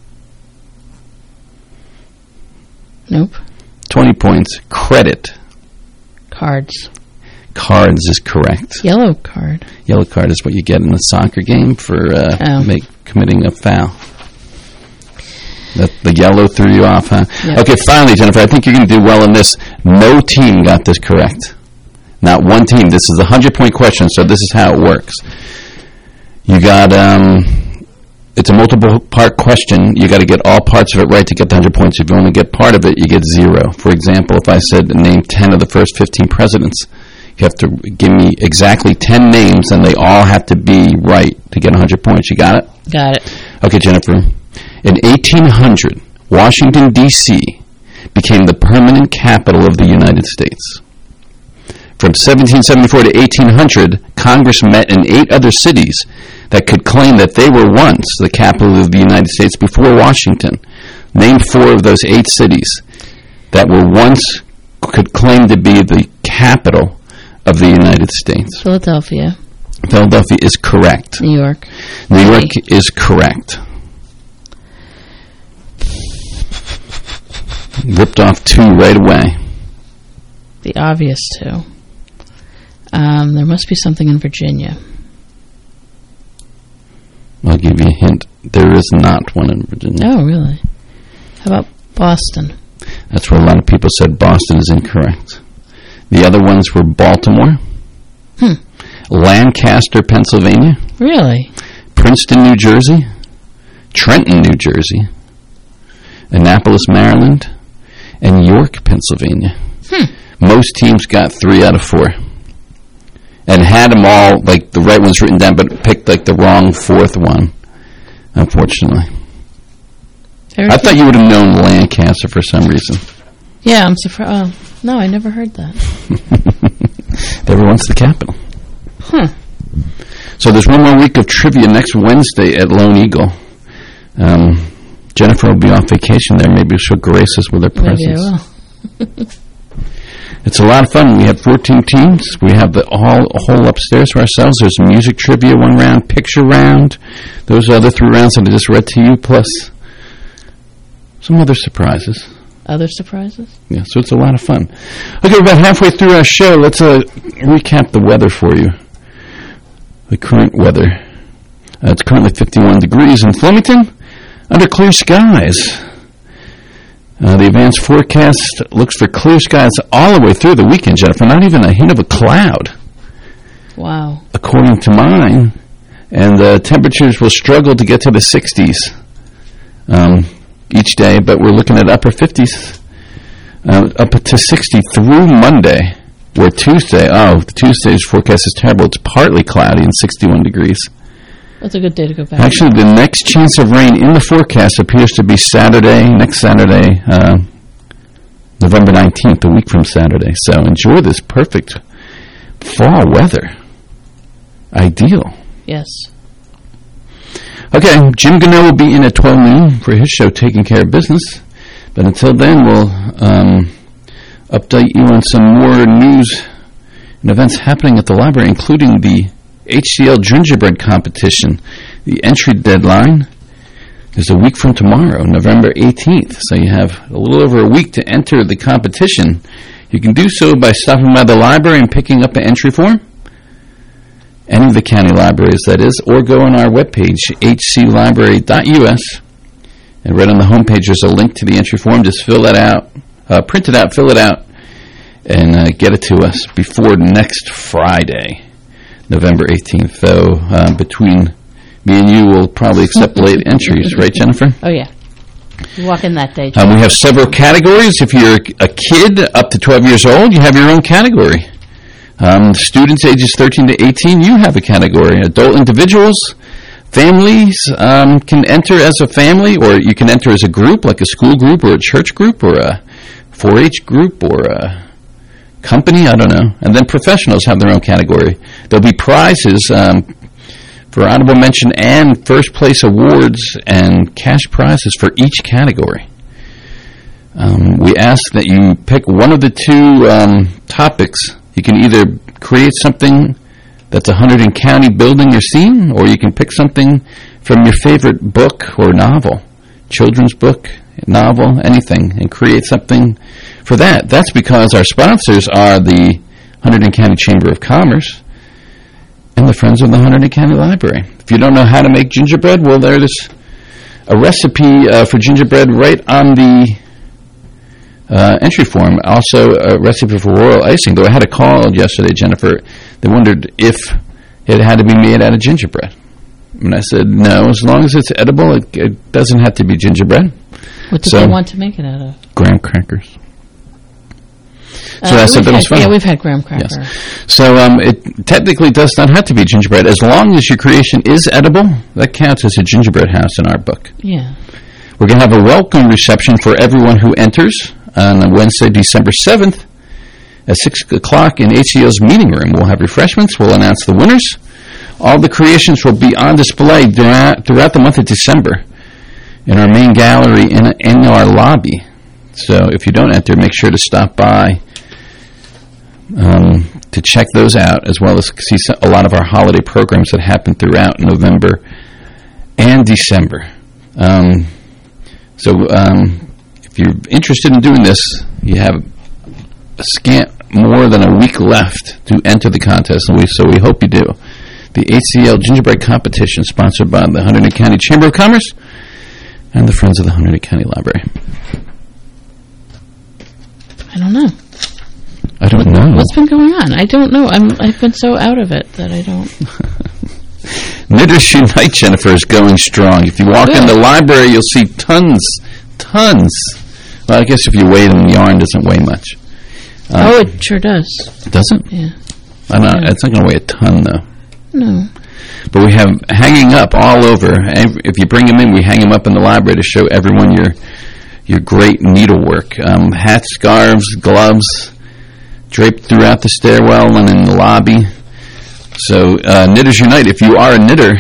Nope. twenty points. Credit. Cards. Cards is correct. Yellow card. Yellow card is what you get in a soccer game for uh, Oh. make, committing a foul. That the yellow threw you off, huh? Yep. Okay, finally, Jennifer, I think you're going to do well in this. No team got this correct. Not one team. This is a hundred-point question, so this is how it works. You got, um, it's a multiple-part question. You got to get all parts of it right to get the hundred points. If you only get part of it, you get zero. For example, if I said name ten of the first fifteen presidents, you have to give me exactly ten names, and they all have to be right to get one hundred points. You got it? Got it. Okay, Jennifer. In eighteen hundred, Washington, D C became the permanent capital of the United States. From seventeen seventy-four to eighteen hundred, Congress met in eight other cities that could claim that they were once the capital of the United States before Washington. Name four of those eight cities that were once could claim to be the capital of the United States. Philadelphia. Philadelphia is correct. New York. New York is correct. Ripped off two right away. The obvious two. Um, there must be something in Virginia. I'll give you a hint. There is not one in Virginia. Oh, really? How about Boston? That's where a lot of people said Boston is incorrect. The other ones were Baltimore, Hmm. Lancaster, Pennsylvania, Really? Princeton, New Jersey, Trenton, New Jersey, Annapolis, Maryland, and York, Pennsylvania. Hmm. Most teams got three out of four. And had them all, like, the right ones written down, but picked, like, the wrong fourth one, unfortunately. Very I good. thought you would have known Lancaster for some reason. Yeah, I'm surprised. Oh, no, I never heard that. Everyone's the capital. Huh. So there's one more week of trivia next Wednesday at Lone Eagle. Um, Jennifer will be on vacation there. Maybe she'll grace us with her presence. Maybe I will. It's a lot of fun. We have fourteen teams. We have the all whole upstairs for ourselves. There's music trivia one round, picture round. Those other three rounds that I just read to you, plus some other surprises. Other surprises? Yeah, so it's a lot of fun. Okay, we're about halfway through our show. Let's uh, recap the weather for you. The current weather. Uh, it's currently fifty-one degrees in Flemington, under clear skies. Uh, the advanced forecast looks for clear skies all the way through the weekend, Jennifer. Not even a hint of a cloud. Wow. According to mine. And the temperatures will struggle to get to the sixties um, each day, but we're looking at upper fifties, uh, up to sixty through Monday, where Tuesday, oh, Tuesday's forecast is terrible. It's partly cloudy and sixty-one degrees. That's a good day to go back. Actually, the next chance of rain in the forecast appears to be Saturday, next Saturday, uh, November nineteenth, a week from Saturday. So enjoy this perfect fall weather. Ideal. Yes. Okay, Jim Gannett will be in at twelve noon for his show, Taking Care of Business. But until then, we'll um, update you on some more news and events happening at the library, including the H C L Gingerbread Competition. The entry deadline is a week from tomorrow, November eighteenth. So you have a little over a week to enter the competition. You can do so by stopping by the library and picking up an entry form. Any of the county libraries, that is, or go on our webpage, h c library dot u s, and right on the homepage there's a link to the entry form. Just fill that out, uh, print it out, fill it out, and uh, get it to us before next Friday, November eighteenth. So uh, between me and you, we'll probably accept late entries, right, Jennifer? Oh, yeah. You walk in that day. Um, we have several categories. If you're a kid up to twelve years old, you have your own category. Um, students ages thirteen to eighteen, you have a category. Adult individuals, families um, can enter as a family, or you can enter as a group, like a school group or a church group or a four H group or a company, I don't know. And then professionals have their own category. There'll be prizes um, for honorable mention and first place awards and cash prizes for each category. Um, we ask that you pick one of the two um, topics. You can either create something that's a Hunterdon County building or scene, or you can pick something from your favorite book or novel, children's book, novel, anything, and create something for that. That's because our sponsors are the Hunterdon County Chamber of Commerce and the Friends of the Hunterdon County Library. If you don't know how to make gingerbread, well, there's a recipe uh, for gingerbread right on the Uh, entry form. Also a recipe for royal icing. Though I had a call yesterday, Jennifer. They wondered if it had to be made out of gingerbread. And I said, no, as long as it's edible, it, it doesn't have to be gingerbread. What did so, they want to make it out of? Graham crackers. So Uh, I said that had, was fun. Yeah, we've had graham cracker. Yes. So um, it technically does not have to be gingerbread. As long as your creation is edible, that counts as a gingerbread house in our book. Yeah. We're going to have a welcome reception for everyone who enters on Wednesday, December seventh at six o'clock in H C L's meeting room. We'll have refreshments. We'll announce the winners. All the creations will be on display throughout, throughout the month of December in our main gallery in, in our lobby. So if you don't enter, make sure to stop by um, to check those out, as well as see a lot of our holiday programs that happen throughout November and December. Um, so um, if you're interested in doing this, you have a scant more than a week left to enter the contest, and we, so we hope you do. The H C L Gingerbread Competition, sponsored by the Hunterdon County Chamber of Commerce and the Friends of the Hunterdon County Library. I don't know. I don't what, know. What's been going on? I don't know. I'm, I've been so out of it that I don't... Knitters Unite, Jennifer, is going strong. If you walk Good. in the library, you'll see tons, tons Well, I guess if you weigh them, yarn doesn't weigh much. Um, oh, it sure does. Does it? Yeah. I'm not, it's not going to weigh a ton, though. No. But we have hanging up all over. If you bring them in, we hang them up in the library to show everyone your your great needlework. Um, hats, scarves, gloves, draped throughout the stairwell and in the lobby. So, uh, Knitters Unite, if you are a knitter,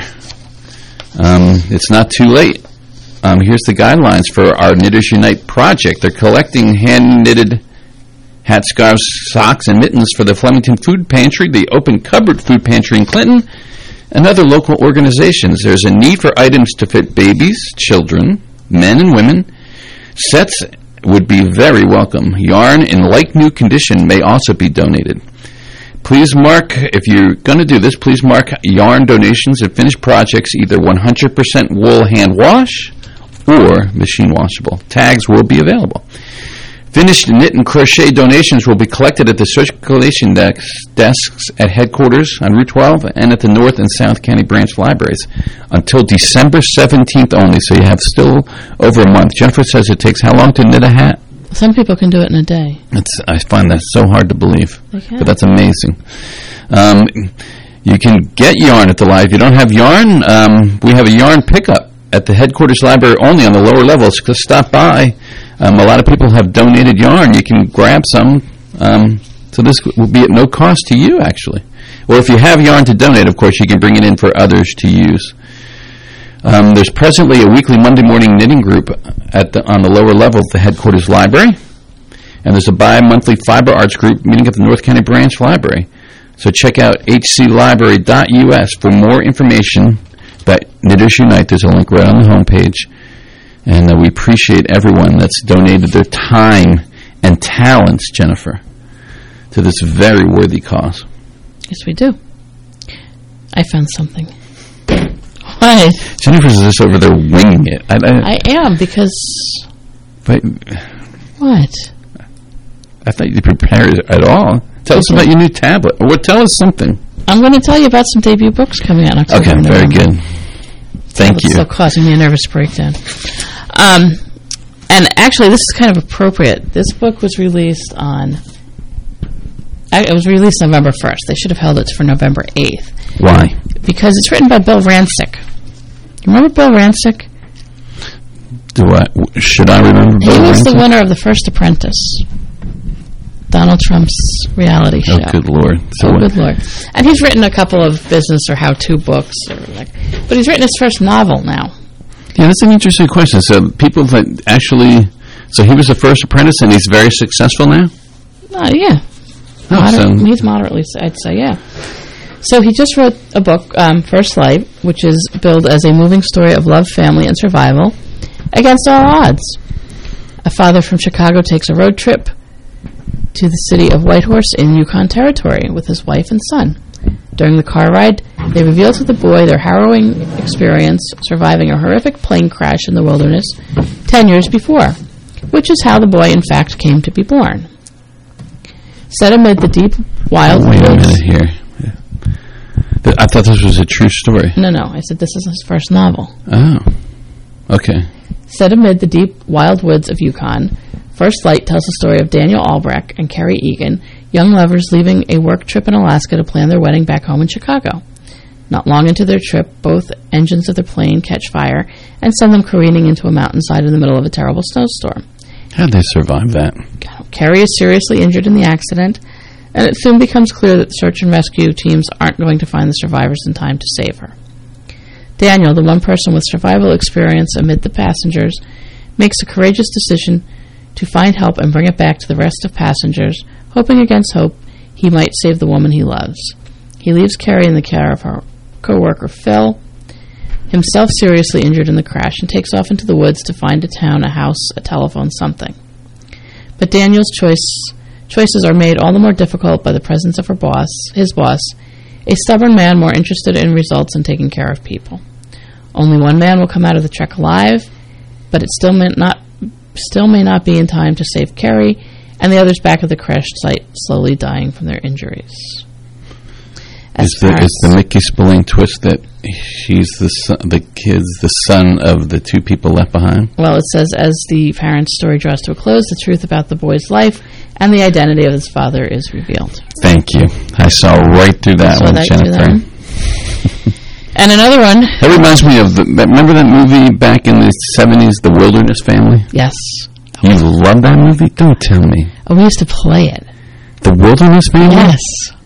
um, it's not too late. Um, here's the guidelines for our Knitters Unite project. They're collecting hand-knitted hats, scarves, socks, and mittens for the Flemington Food Pantry, the Open Cupboard Food Pantry in Clinton, and other local organizations. There's a need for items to fit babies, children, men and women. Sets would be very welcome. Yarn in like-new condition may also be donated. Please mark, if you're going to do this, please mark yarn donations and finished projects either one hundred percent wool hand wash or machine washable. Tags will be available. Finished knit and crochet donations will be collected at the circulation desks, desks at headquarters on Route twelve and at the North and South County branch libraries until December seventeenth only, so you have still over a month. Jennifer says it takes how long to knit a hat? Some people can do it in a day. It's, I find that so hard to believe, They can. but that's amazing. Um, you can get yarn at the library. If you don't have yarn, um, we have a yarn pickup at the headquarters library only on the lower levels. Just stop by. Um, a lot of people have donated yarn. You can grab some. Um, so this will be at no cost to you, actually. Or if you have yarn to donate, of course, you can bring it in for others to use. Um, there's presently a weekly Monday morning knitting group at the, on the lower level of the headquarters library. And there's a bi-monthly fiber arts group meeting at the North County Branch Library. So check out h c library dot u s for more information about Knitters Unite. There's a link right on the homepage. And uh, we appreciate everyone that's donated their time and talents, Jennifer, to this very worthy cause. Yes, we do. I found something. What? Jennifer's just over there winging it. I, I, I am, because... But, what? I thought you prepared at all. Tell us about your new tablet. Or what? Tell us something. I'm going to tell you about some debut books coming out in October. Okay, very good. Thank you. It's still causing me a nervous breakdown. Um, and actually, this is kind of appropriate. This book was released on... It was released November first. They should have held it for November eighth. Why? Because it's written by Bill Rancic. You remember Bill Rancic? Do I? Should I remember Bill He was Rancic? the winner of The First Apprentice, Donald Trump's reality show. Oh, good Lord. So oh, what? good Lord. And he's written a couple of business or how-to books. Or like, but he's written his first novel now. Yeah, that's an interesting question. So people that actually... So he was the first apprentice and he's very successful now? Uh, yeah. Oh, Moder- so- he's moderately, I'd say, yeah. So he just wrote a book, um, First Light, which is billed as a moving story of love, family, and survival against all odds. A father from Chicago takes a road trip to the city of Whitehorse in Yukon Territory with his wife and son. During the car ride, they reveal to the boy their harrowing experience surviving a horrific plane crash in the wilderness ten years before, which is how the boy, in fact, came to be born. Set amid the deep, wild Wait a woods... minute here. Th- I thought this was a true story. No, no, I said this is his first novel. Oh. Okay. Set amid the deep, wild woods of Yukon, First Light tells the story of Daniel Albrecht and Carrie Egan, young lovers leaving a work trip in Alaska to plan their wedding back home in Chicago. Not long into their trip, both engines of their plane catch fire and send them careening into a mountainside in the middle of a terrible snowstorm. How'd they survive that? Carrie is seriously injured in the accident, and it soon becomes clear that the search and rescue teams aren't going to find the survivors in time to save her. Daniel, the one person with survival experience amid the passengers, makes a courageous decision to find help and bring it back to the rest of passengers, hoping against hope he might save the woman he loves. He leaves Carrie in the care of her co-worker Phil, himself seriously injured in the crash, and takes off into the woods to find a town, a house, a telephone, something. But Daniel's choice, choices are made all the more difficult by the presence of her boss, his boss, a stubborn man more interested in results than taking care of people. Only one man will come out of the trek alive, but it still may not, still may not be in time to save Carrie, and the others back at the crash site slowly dying from their injuries. as is the, parents. is the Mickey Spillane twist that she's the son, the kid's the son of the two people left behind? Well, it says, as the parent's story draws to a close, the truth about the boy's life and the identity of his father is revealed. Thank you. I saw right through that saw one, that too, Jennifer. then. And another one. That reminds me of the, remember that movie back in the seventies, The Wilderness Family? Yes. You love that movie? Don't tell me. Oh, we used to play it. The Wilderness Family? Yes.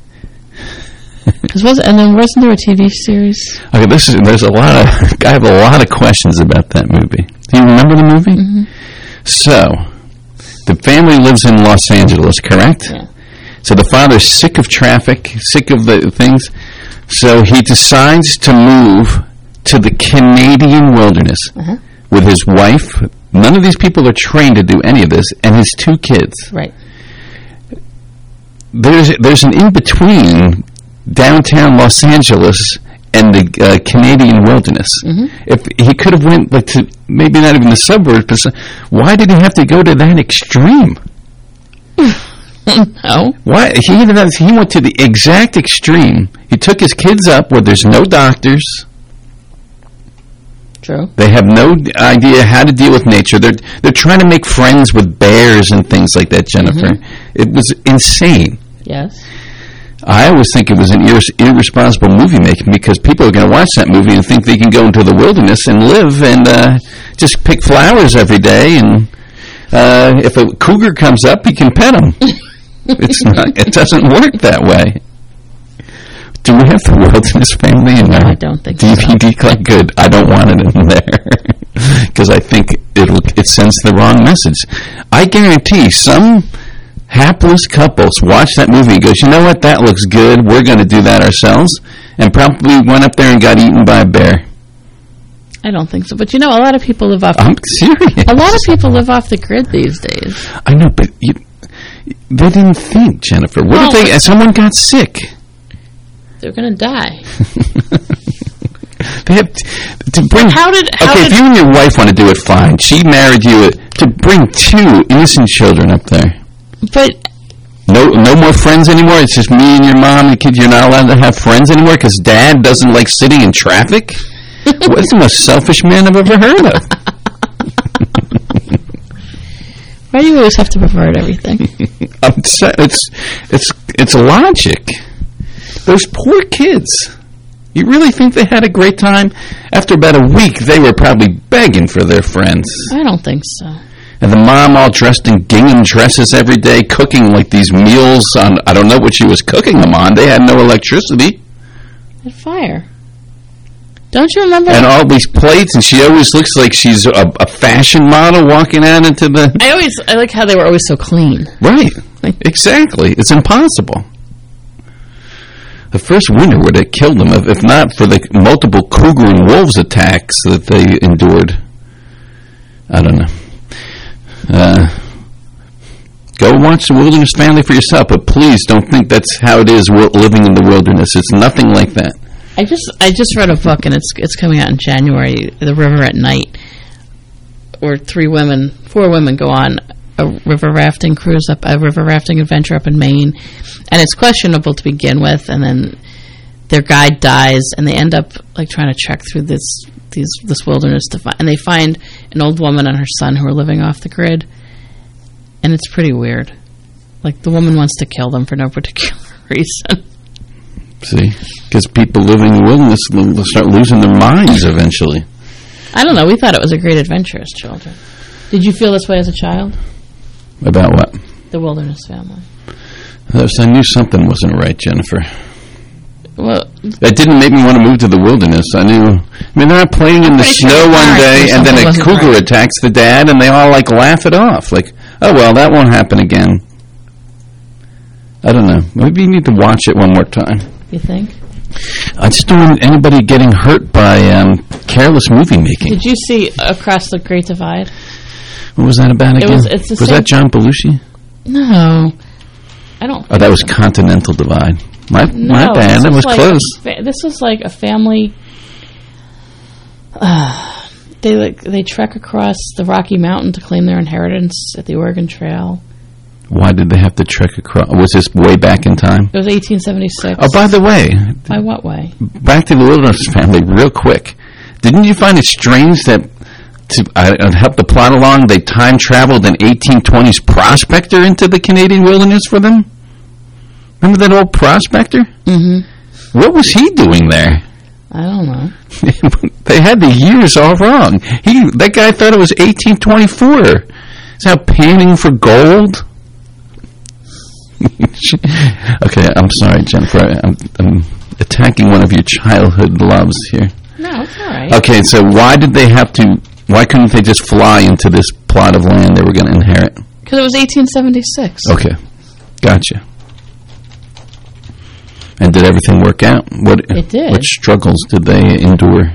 was, and then wasn't there a T V series? Okay, this is, there's a lot of, I have a lot of questions about that movie. Do you remember the movie? Mm-hmm. So, the family lives in Los Angeles, correct? Yeah. So the father's sick of traffic, sick of the things, so he decides to move to the Canadian wilderness Uh-huh. with his wife. None of these people are trained to do any of this, and his two kids. Right. There's there's an in-between downtown Los Angeles and the uh, Canadian wilderness. Mm-hmm. If he could have went like to maybe not even the suburbs, but so- why did he have to go to that extreme? No. Why he ended up, he went to the exact extreme. He took his kids up where there's no doctors. True. They have no idea how to deal with nature. They're they're trying to make friends with bears and things like that, Jennifer. Mm-hmm. It was insane. Yes. I always think it was an irres- irresponsible movie making because people are going to watch that movie and think they can go into the wilderness and live and uh, just pick flowers every day. And uh, if a cougar comes up, he can pet him. It's not. It doesn't work that way. Do we have the Wilderness Family in our I don't think D V D so. club? Good. I don't want it in there because I think it'll it sends the wrong message. I guarantee some hapless couples watch that movie and goes, you know what, that looks good, we're going to do that ourselves, and probably went up there and got eaten by a bear. I don't think so. But you know, a lot of people live off... I'm serious. A lot of people live off the grid these days. I know, but you, they didn't think, Jennifer. What Well, if they, someone got sick? They're going to die. They have to, to bring... How did... How okay, did, if you and your wife want to do it, fine. She married you to bring two innocent children up there. But... No no more friends anymore? It's just me and your mom and kids. You're not allowed to have friends anymore because Dad doesn't like sitting in traffic? What's the most selfish man I've ever heard of? Why do you always have to pervert everything? I'm so, it's, it's, it's logic. Those poor kids. You really think they had a great time? After about a week, they were probably begging for their friends. I don't think so. And the mom all dressed in gingham dresses every day, cooking like these meals on, I don't know what she was cooking them on. They had no electricity. At fire. Don't you remember? And all these plates, and she always looks like she's a, a fashion model walking out into the... I always, I like how they were always so clean. Right. Exactly. It's impossible. The first winter would have killed them if, if not for the multiple cougar and wolves attacks that they endured. I don't know. Uh, go watch The Wilderness Family for yourself, but please don't think that's how it is living in the wilderness. It's nothing like that. I just I just read a book, and it's it's coming out in January, The River at Night, where three women, four women go on a river rafting cruise, up a river rafting adventure up in Maine, and it's questionable to begin with, and then their guide dies, and they end up like trying to trek through this these this wilderness to find, and they find an old woman and her son who are living off the grid, and it's pretty weird. Like the woman wants to kill them for no particular reason. See, because people living in the wilderness will start losing their minds eventually. I don't know. We thought it was a great adventure as children. Did you feel this way as a child? About what? The Wilderness Family. I knew something wasn't right, Jennifer. Well, that didn't make me want to move to the wilderness. I knew. I mean, they're not playing in the snow sure one day, and then a cougar right. attacks the dad, and they all like laugh it off. Like, oh well, that won't happen again. I don't know. Maybe you need to watch it one more time. You think? I just don't want anybody getting hurt by um, careless movie making. Did you see Across the Great Divide? What was that about It again? was, it's the was same that John Belushi? No. I don't Oh, that was so. Continental Divide. My, no, my bad. That was like close. Fa- this was like a family... Uh, they like they trek across the Rocky Mountain to claim their inheritance at the Oregon Trail. Why did they have to trek across? Was this way back in time? It was eighteen seventy-six. Oh, by the way. By what way? Back to the Wilderness Family, real quick. Didn't you find it strange that to uh, help the plot along, they time traveled an eighteen twenties prospector into the Canadian wilderness for them? Remember that old prospector? Mm-hmm. What was he doing there? I don't know. They had the years all wrong. He, that guy thought it was eighteen twenty-four. Is that panning for gold? Okay, I'm sorry, Jennifer. I'm, I'm attacking one of your childhood loves here. No, it's all right. Okay, so why did they have to... Why couldn't they just fly into this plot of land they were going to inherit? Because it was eighteen seventy-six. Okay, gotcha. And did everything work out? What, it did. What struggles did they endure?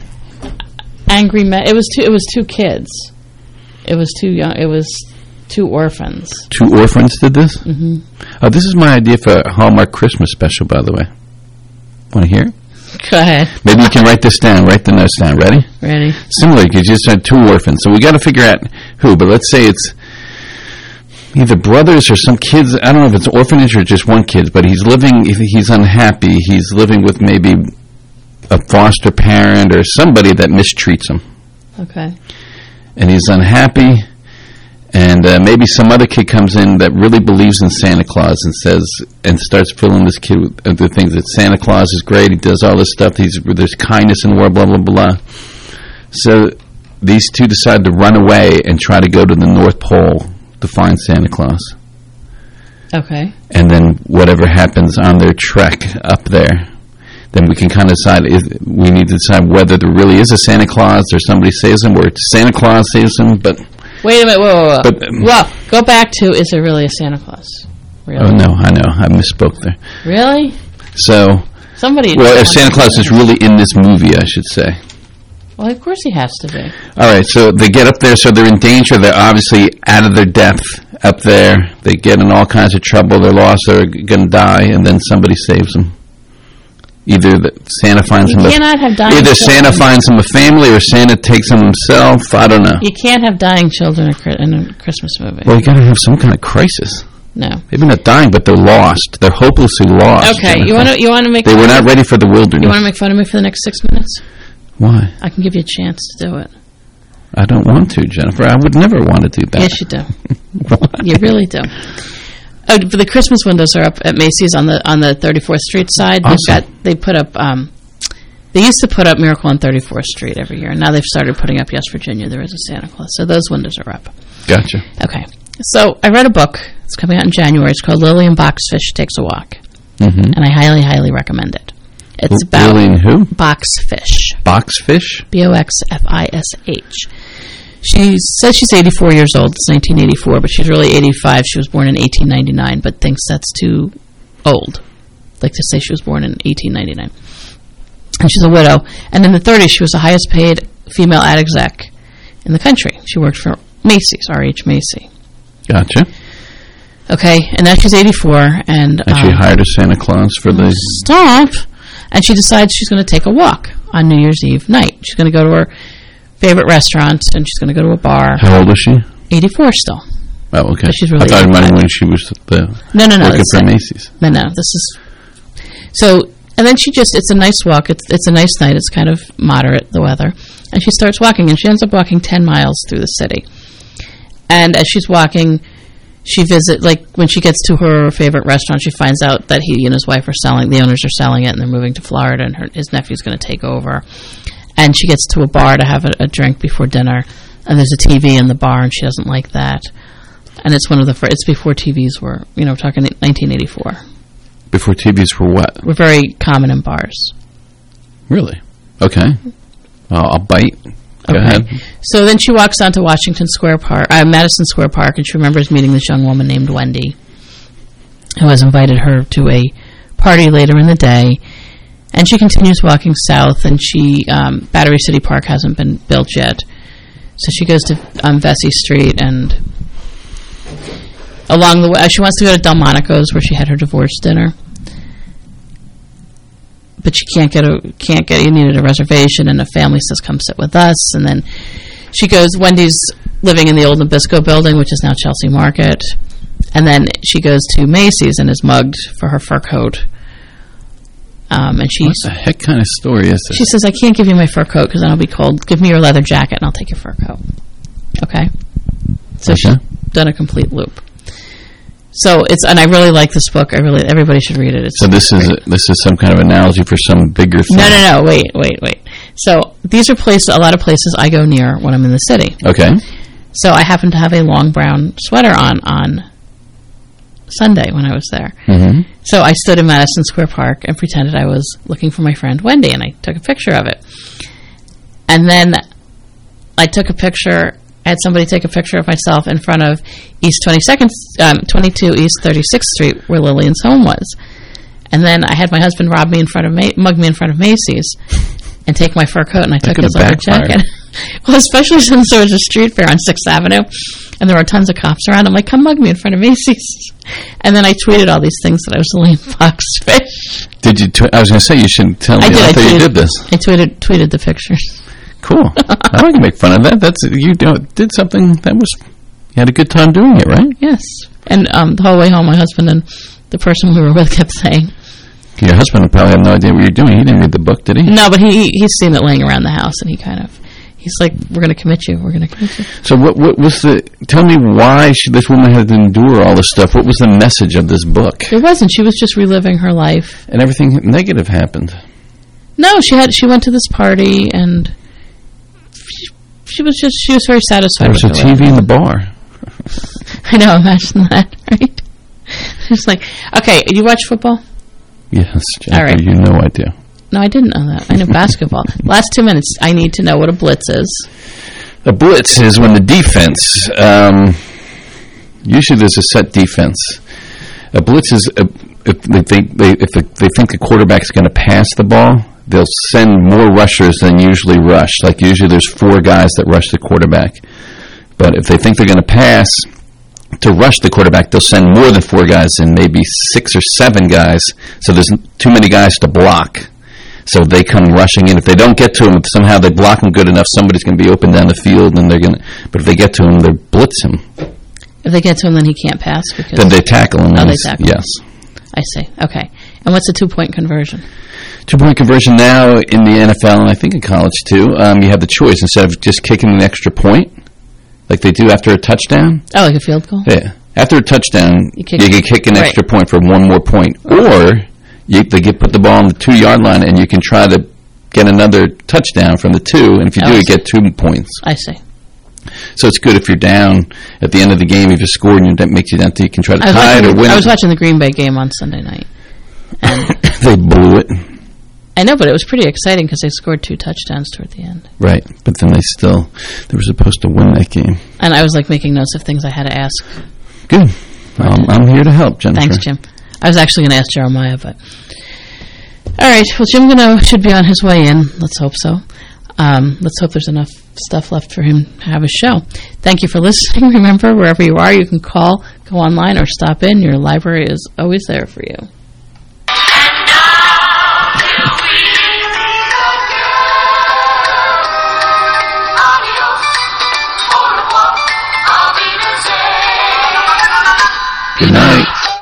Angry men. It was two. It was two kids. It was two young. It was two orphans. Two orphans did this? Mm-hmm. Oh, this is my idea for a Hallmark Christmas special, by the way. Want to hear it? Go ahead. Maybe you can write this down. Write the notes down. Ready? Ready. Similarly, you just had two orphans. So we got to figure out who, but let's say it's either brothers or some kids. I don't know if it's orphanage or just one kid, but he's living, he's unhappy. He's living with maybe a foster parent or somebody that mistreats him. Okay. And he's unhappy. And uh, maybe some other kid comes in that really believes in Santa Claus and says, and starts filling this kid with uh, the things that Santa Claus is great. He does all this stuff. He's, there's kindness in the world, blah, blah, blah. So these two decide to run away and try to go to the North Pole to find Santa Claus. Okay. And then whatever happens on their trek up there, then we can kind of decide, if we need to decide whether there really is a Santa Claus or somebody saves him, or Santa Claus saves him, but... Wait a minute, whoa, whoa, whoa. But, um, well, go back to, is there really a Santa Claus? Really? Oh, no, I know. I misspoke there. Really? So... Somebody... Well, if Santa Claus is really in this movie, I should say. Well, of course he has to be. All right, so they get up there, so they're in danger. They're obviously out of their depth up there. They get in all kinds of trouble. They're lost. They're going to die, and then somebody saves them. Either the, Santa finds you them... cannot a, have dying Either children. Santa finds them a family, or Santa takes them himself. I don't know. You can't have dying children in a Christmas movie. Well, you got to have some kind of crisis. No. Maybe not dying, but they're lost. They're hopelessly lost. Okay, Jennifer. you want to you want to make... They were not ready for the wilderness. You want to make fun of me for the next six minutes? Why? I can give you a chance to do it. I don't want to, Jennifer. I would never want to do that. Yes, you do. You really do. Oh, the Christmas windows are up at Macy's on the on the thirty-fourth Street side. Awesome. They've got they put up. Um, they used to put up Miracle on thirty-fourth Street every year, and now they've started putting up Yes, Virginia, There Is a Santa Claus. So those windows are up. Gotcha. Okay. So I read a book. It's coming out in January. It's called Lillian Boxfish Takes a Walk, mm-hmm. and I highly, highly recommend it. It's L- about Lillian who? Boxfish. Boxfish? B O X F I S H. She says she's eighty-four years old. It's nineteen eighty-four, but she's really eighty-five. She was born in eighteen ninety-nine, but thinks that's too old. Like to say she was born in eighteen ninety-nine. And she's a widow. And in the thirties, she was the highest paid female ad exec in the country. She worked for Macy's, R H Macy. Gotcha. Okay, and now she's eighty-four, and... And um, she hired a Santa Claus for the... Stop! And she decides she's going to take a walk on New Year's Eve night. She's going to go to her favorite restaurant, and she's going to go to a bar. How old is she? eighty-four still. Oh, okay. But she's really I thought it might have eighty-five. when she was the No, no, no. working this for is- Macy's. No, no. This is... So, and then she just... It's a nice walk. It's it's a nice night. It's kind of moderate, the weather. And she starts walking, and she ends up walking ten miles through the city. And as she's walking... She visit like when she gets to her favorite restaurant, she finds out that he and his wife are selling. The owners are selling it, and they're moving to Florida, and her, his nephew's going to take over. And she gets to a bar to have a, a drink before dinner, and there's a T V in the bar, and she doesn't like that. And it's one of the fir- it's before T Vs were, you know, we're talking nineteen eighty-four. Before T Vs were what? Were very common in bars. Really? Okay. Well, I'll bite. Go Okay. ahead. So then she walks onto Washington Square Park, uh, Madison Square Park, and she remembers meeting this young woman named Wendy, who has invited her to a party later in the day. And she continues walking south, and she um, Battery City Park hasn't been built yet, so she goes to um, Vesey Street, and along the way, she wants to go to Delmonico's, where she had her divorce dinner. But she can't get a can't get. You needed a reservation, and a family says, "Come sit with us." And then she goes. Wendy's living in the old Nabisco building, which is now Chelsea Market, And then she goes to Macy's and is mugged for her fur coat. Um, and she's, what the heck kind of story is this? She says, I can't give you my fur coat because then I'll be cold. Give me your leather jacket and I'll take your fur coat. Okay? So okay. She's done a complete loop. So it's, and I really like this book. I really, everybody should read it. It's so this is, a, this is some kind of analogy for some bigger thing. No, no, no, wait, wait, wait. So these are places, a lot of places I go near when I'm in the city. Okay. So I happen to have a long brown sweater on, on Sunday when I was there. Mm-hmm. So I stood in Madison Square Park and pretended I was looking for my friend Wendy, and I took a picture of it. And then I took a picture, I had somebody take a picture of myself in front of East twenty-second, um, twenty-two East thirty-sixth Street, where Lillian's home was. And then I had my husband rob me in front of, Ma- mug me in front of Macy's and take my fur coat, and I that took his leather jacket. Well, especially since there was a street fair on sixth Avenue, and there were tons of cops around. I'm like, come mug me in front of Macy's. And then I tweeted all these things that I was Lillian Fox Fish. Did you? Tw- I was going to say, you shouldn't tell me. I did. I, I thought tweeted, you did this. I tweeted tweeted the pictures. Cool. I don't can make fun of that. That's you do, did something that was. You had a good time doing it, right? Yes. And um, the whole way home, my husband and the person we were with kept saying. Your husband would probably have no idea what you're doing. He didn't read the book, did he? No, but he he's seen it laying around the house, and he kind of. He's like, we're going to commit you. We're going to commit you. So what what was the... Tell me why she, this woman had to endure all this stuff. What was the message of this book? It wasn't. She was just reliving her life. And everything negative happened. No, she had. She went to this party, and she, she was just... She was very satisfied There was with a her T V life. in the bar. I know, imagine that, right? She's like, okay, do you watch football? Yes, Jennifer, all right. You know I do. No, I didn't know that. I know basketball. Last two minutes, I need to know what a blitz is. A blitz is when the defense, um, usually there's a set defense. A blitz is a, if they think they, if they think the quarterback's going to pass the ball, they'll send more rushers than usually rush. Like usually there's four guys that rush the quarterback. But if they think they're going to pass to rush the quarterback, they'll send more than four guys in, maybe six or seven guys. So there's too many guys to block. So they come rushing in. If they don't get to him, if somehow they block him good enough, somebody's going to be open down the field, and they're going to. But if they get to him, they blitz him. If they get to him, then he can't pass because. Then they tackle him. Oh, they tackle yes. him. Yes. I see. Okay. And what's a two-point conversion? Two-point conversion now in the N F L, and I think in college too. Um, you have the choice instead of just kicking an extra point, like they do after a touchdown. Oh, like a field goal. Yeah. After a touchdown, you, kick, you can kick an right. extra point for one more point, or. You, they get put the ball on the two-yard line, and you can try to get another touchdown from the two, and if you oh, do, you get two points. I see. So it's good if you're down at the end of the game, if you scored, and that makes you down to you can try to tie it or win. I was watching the Green Bay game on Sunday night. And they blew it. I know, but it was pretty exciting because they scored two touchdowns toward the end. Right, but then they still, they were supposed to win that game. And I was like making notes of things I had to ask. Good. Um, I'm here to help, Jennifer. Thanks, Jim. I was actually going to ask Jeremiah, but... All right. Well, Jim Gano should be on his way in. Let's hope so. Um, let's hope there's enough stuff left for him to have a show. Thank you for listening. Remember, wherever you are, you can call, go online, or stop in. Your library is always there for you. Good night.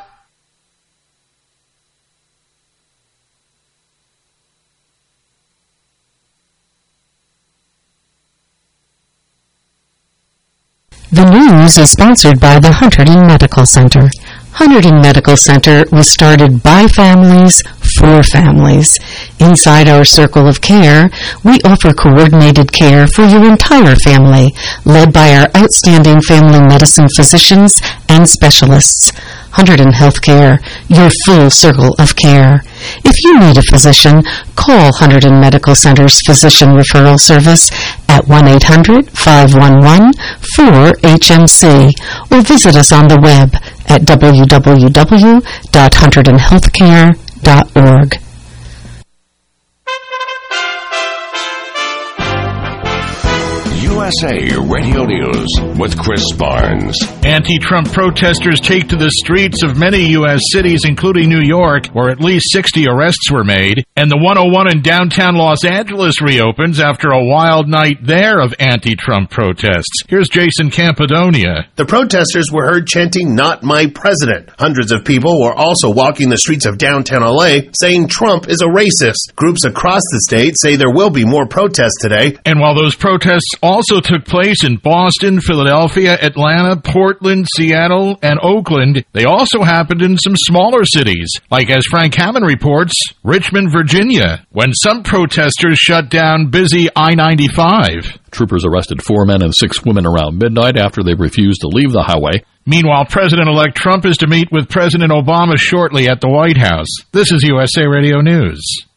The news is sponsored by the Hunterdon Medical Center. Hunterdon Medical Center was started by families for families. Inside our circle of care, we offer coordinated care for your entire family, led by our outstanding family medicine physicians and specialists. Hunterdon Healthcare, your full circle of care. If you need a physician, call Hunterdon Medical Center's Physician Referral Service at one eight hundred, five one one, four H M C or visit us on the web at w w w dot hunterdon healthcare dot org. You S A Radio News with Chris Barnes. Anti-Trump protesters take to the streets of many U S cities, including New York, where at least sixty arrests were made. And the one oh one in downtown Los Angeles reopens after a wild night there of anti-Trump protests. Here's Jason Campidonia. The protesters were heard chanting, "Not my president." Hundreds of people were also walking the streets of downtown L A saying Trump is a racist. Groups across the state say there will be more protests today. And while those protests also took place in Boston, Philadelphia, Atlanta, Portland, Seattle, and Oakland, they also happened in some smaller cities, like, as Frank Hammond reports, Richmond, Virginia, when some protesters shut down busy I ninety-five. Troopers arrested four men and six women around midnight after they refused to leave the highway. Meanwhile, President-elect Trump is to meet with President Obama shortly at the White House. This is U S A Radio News.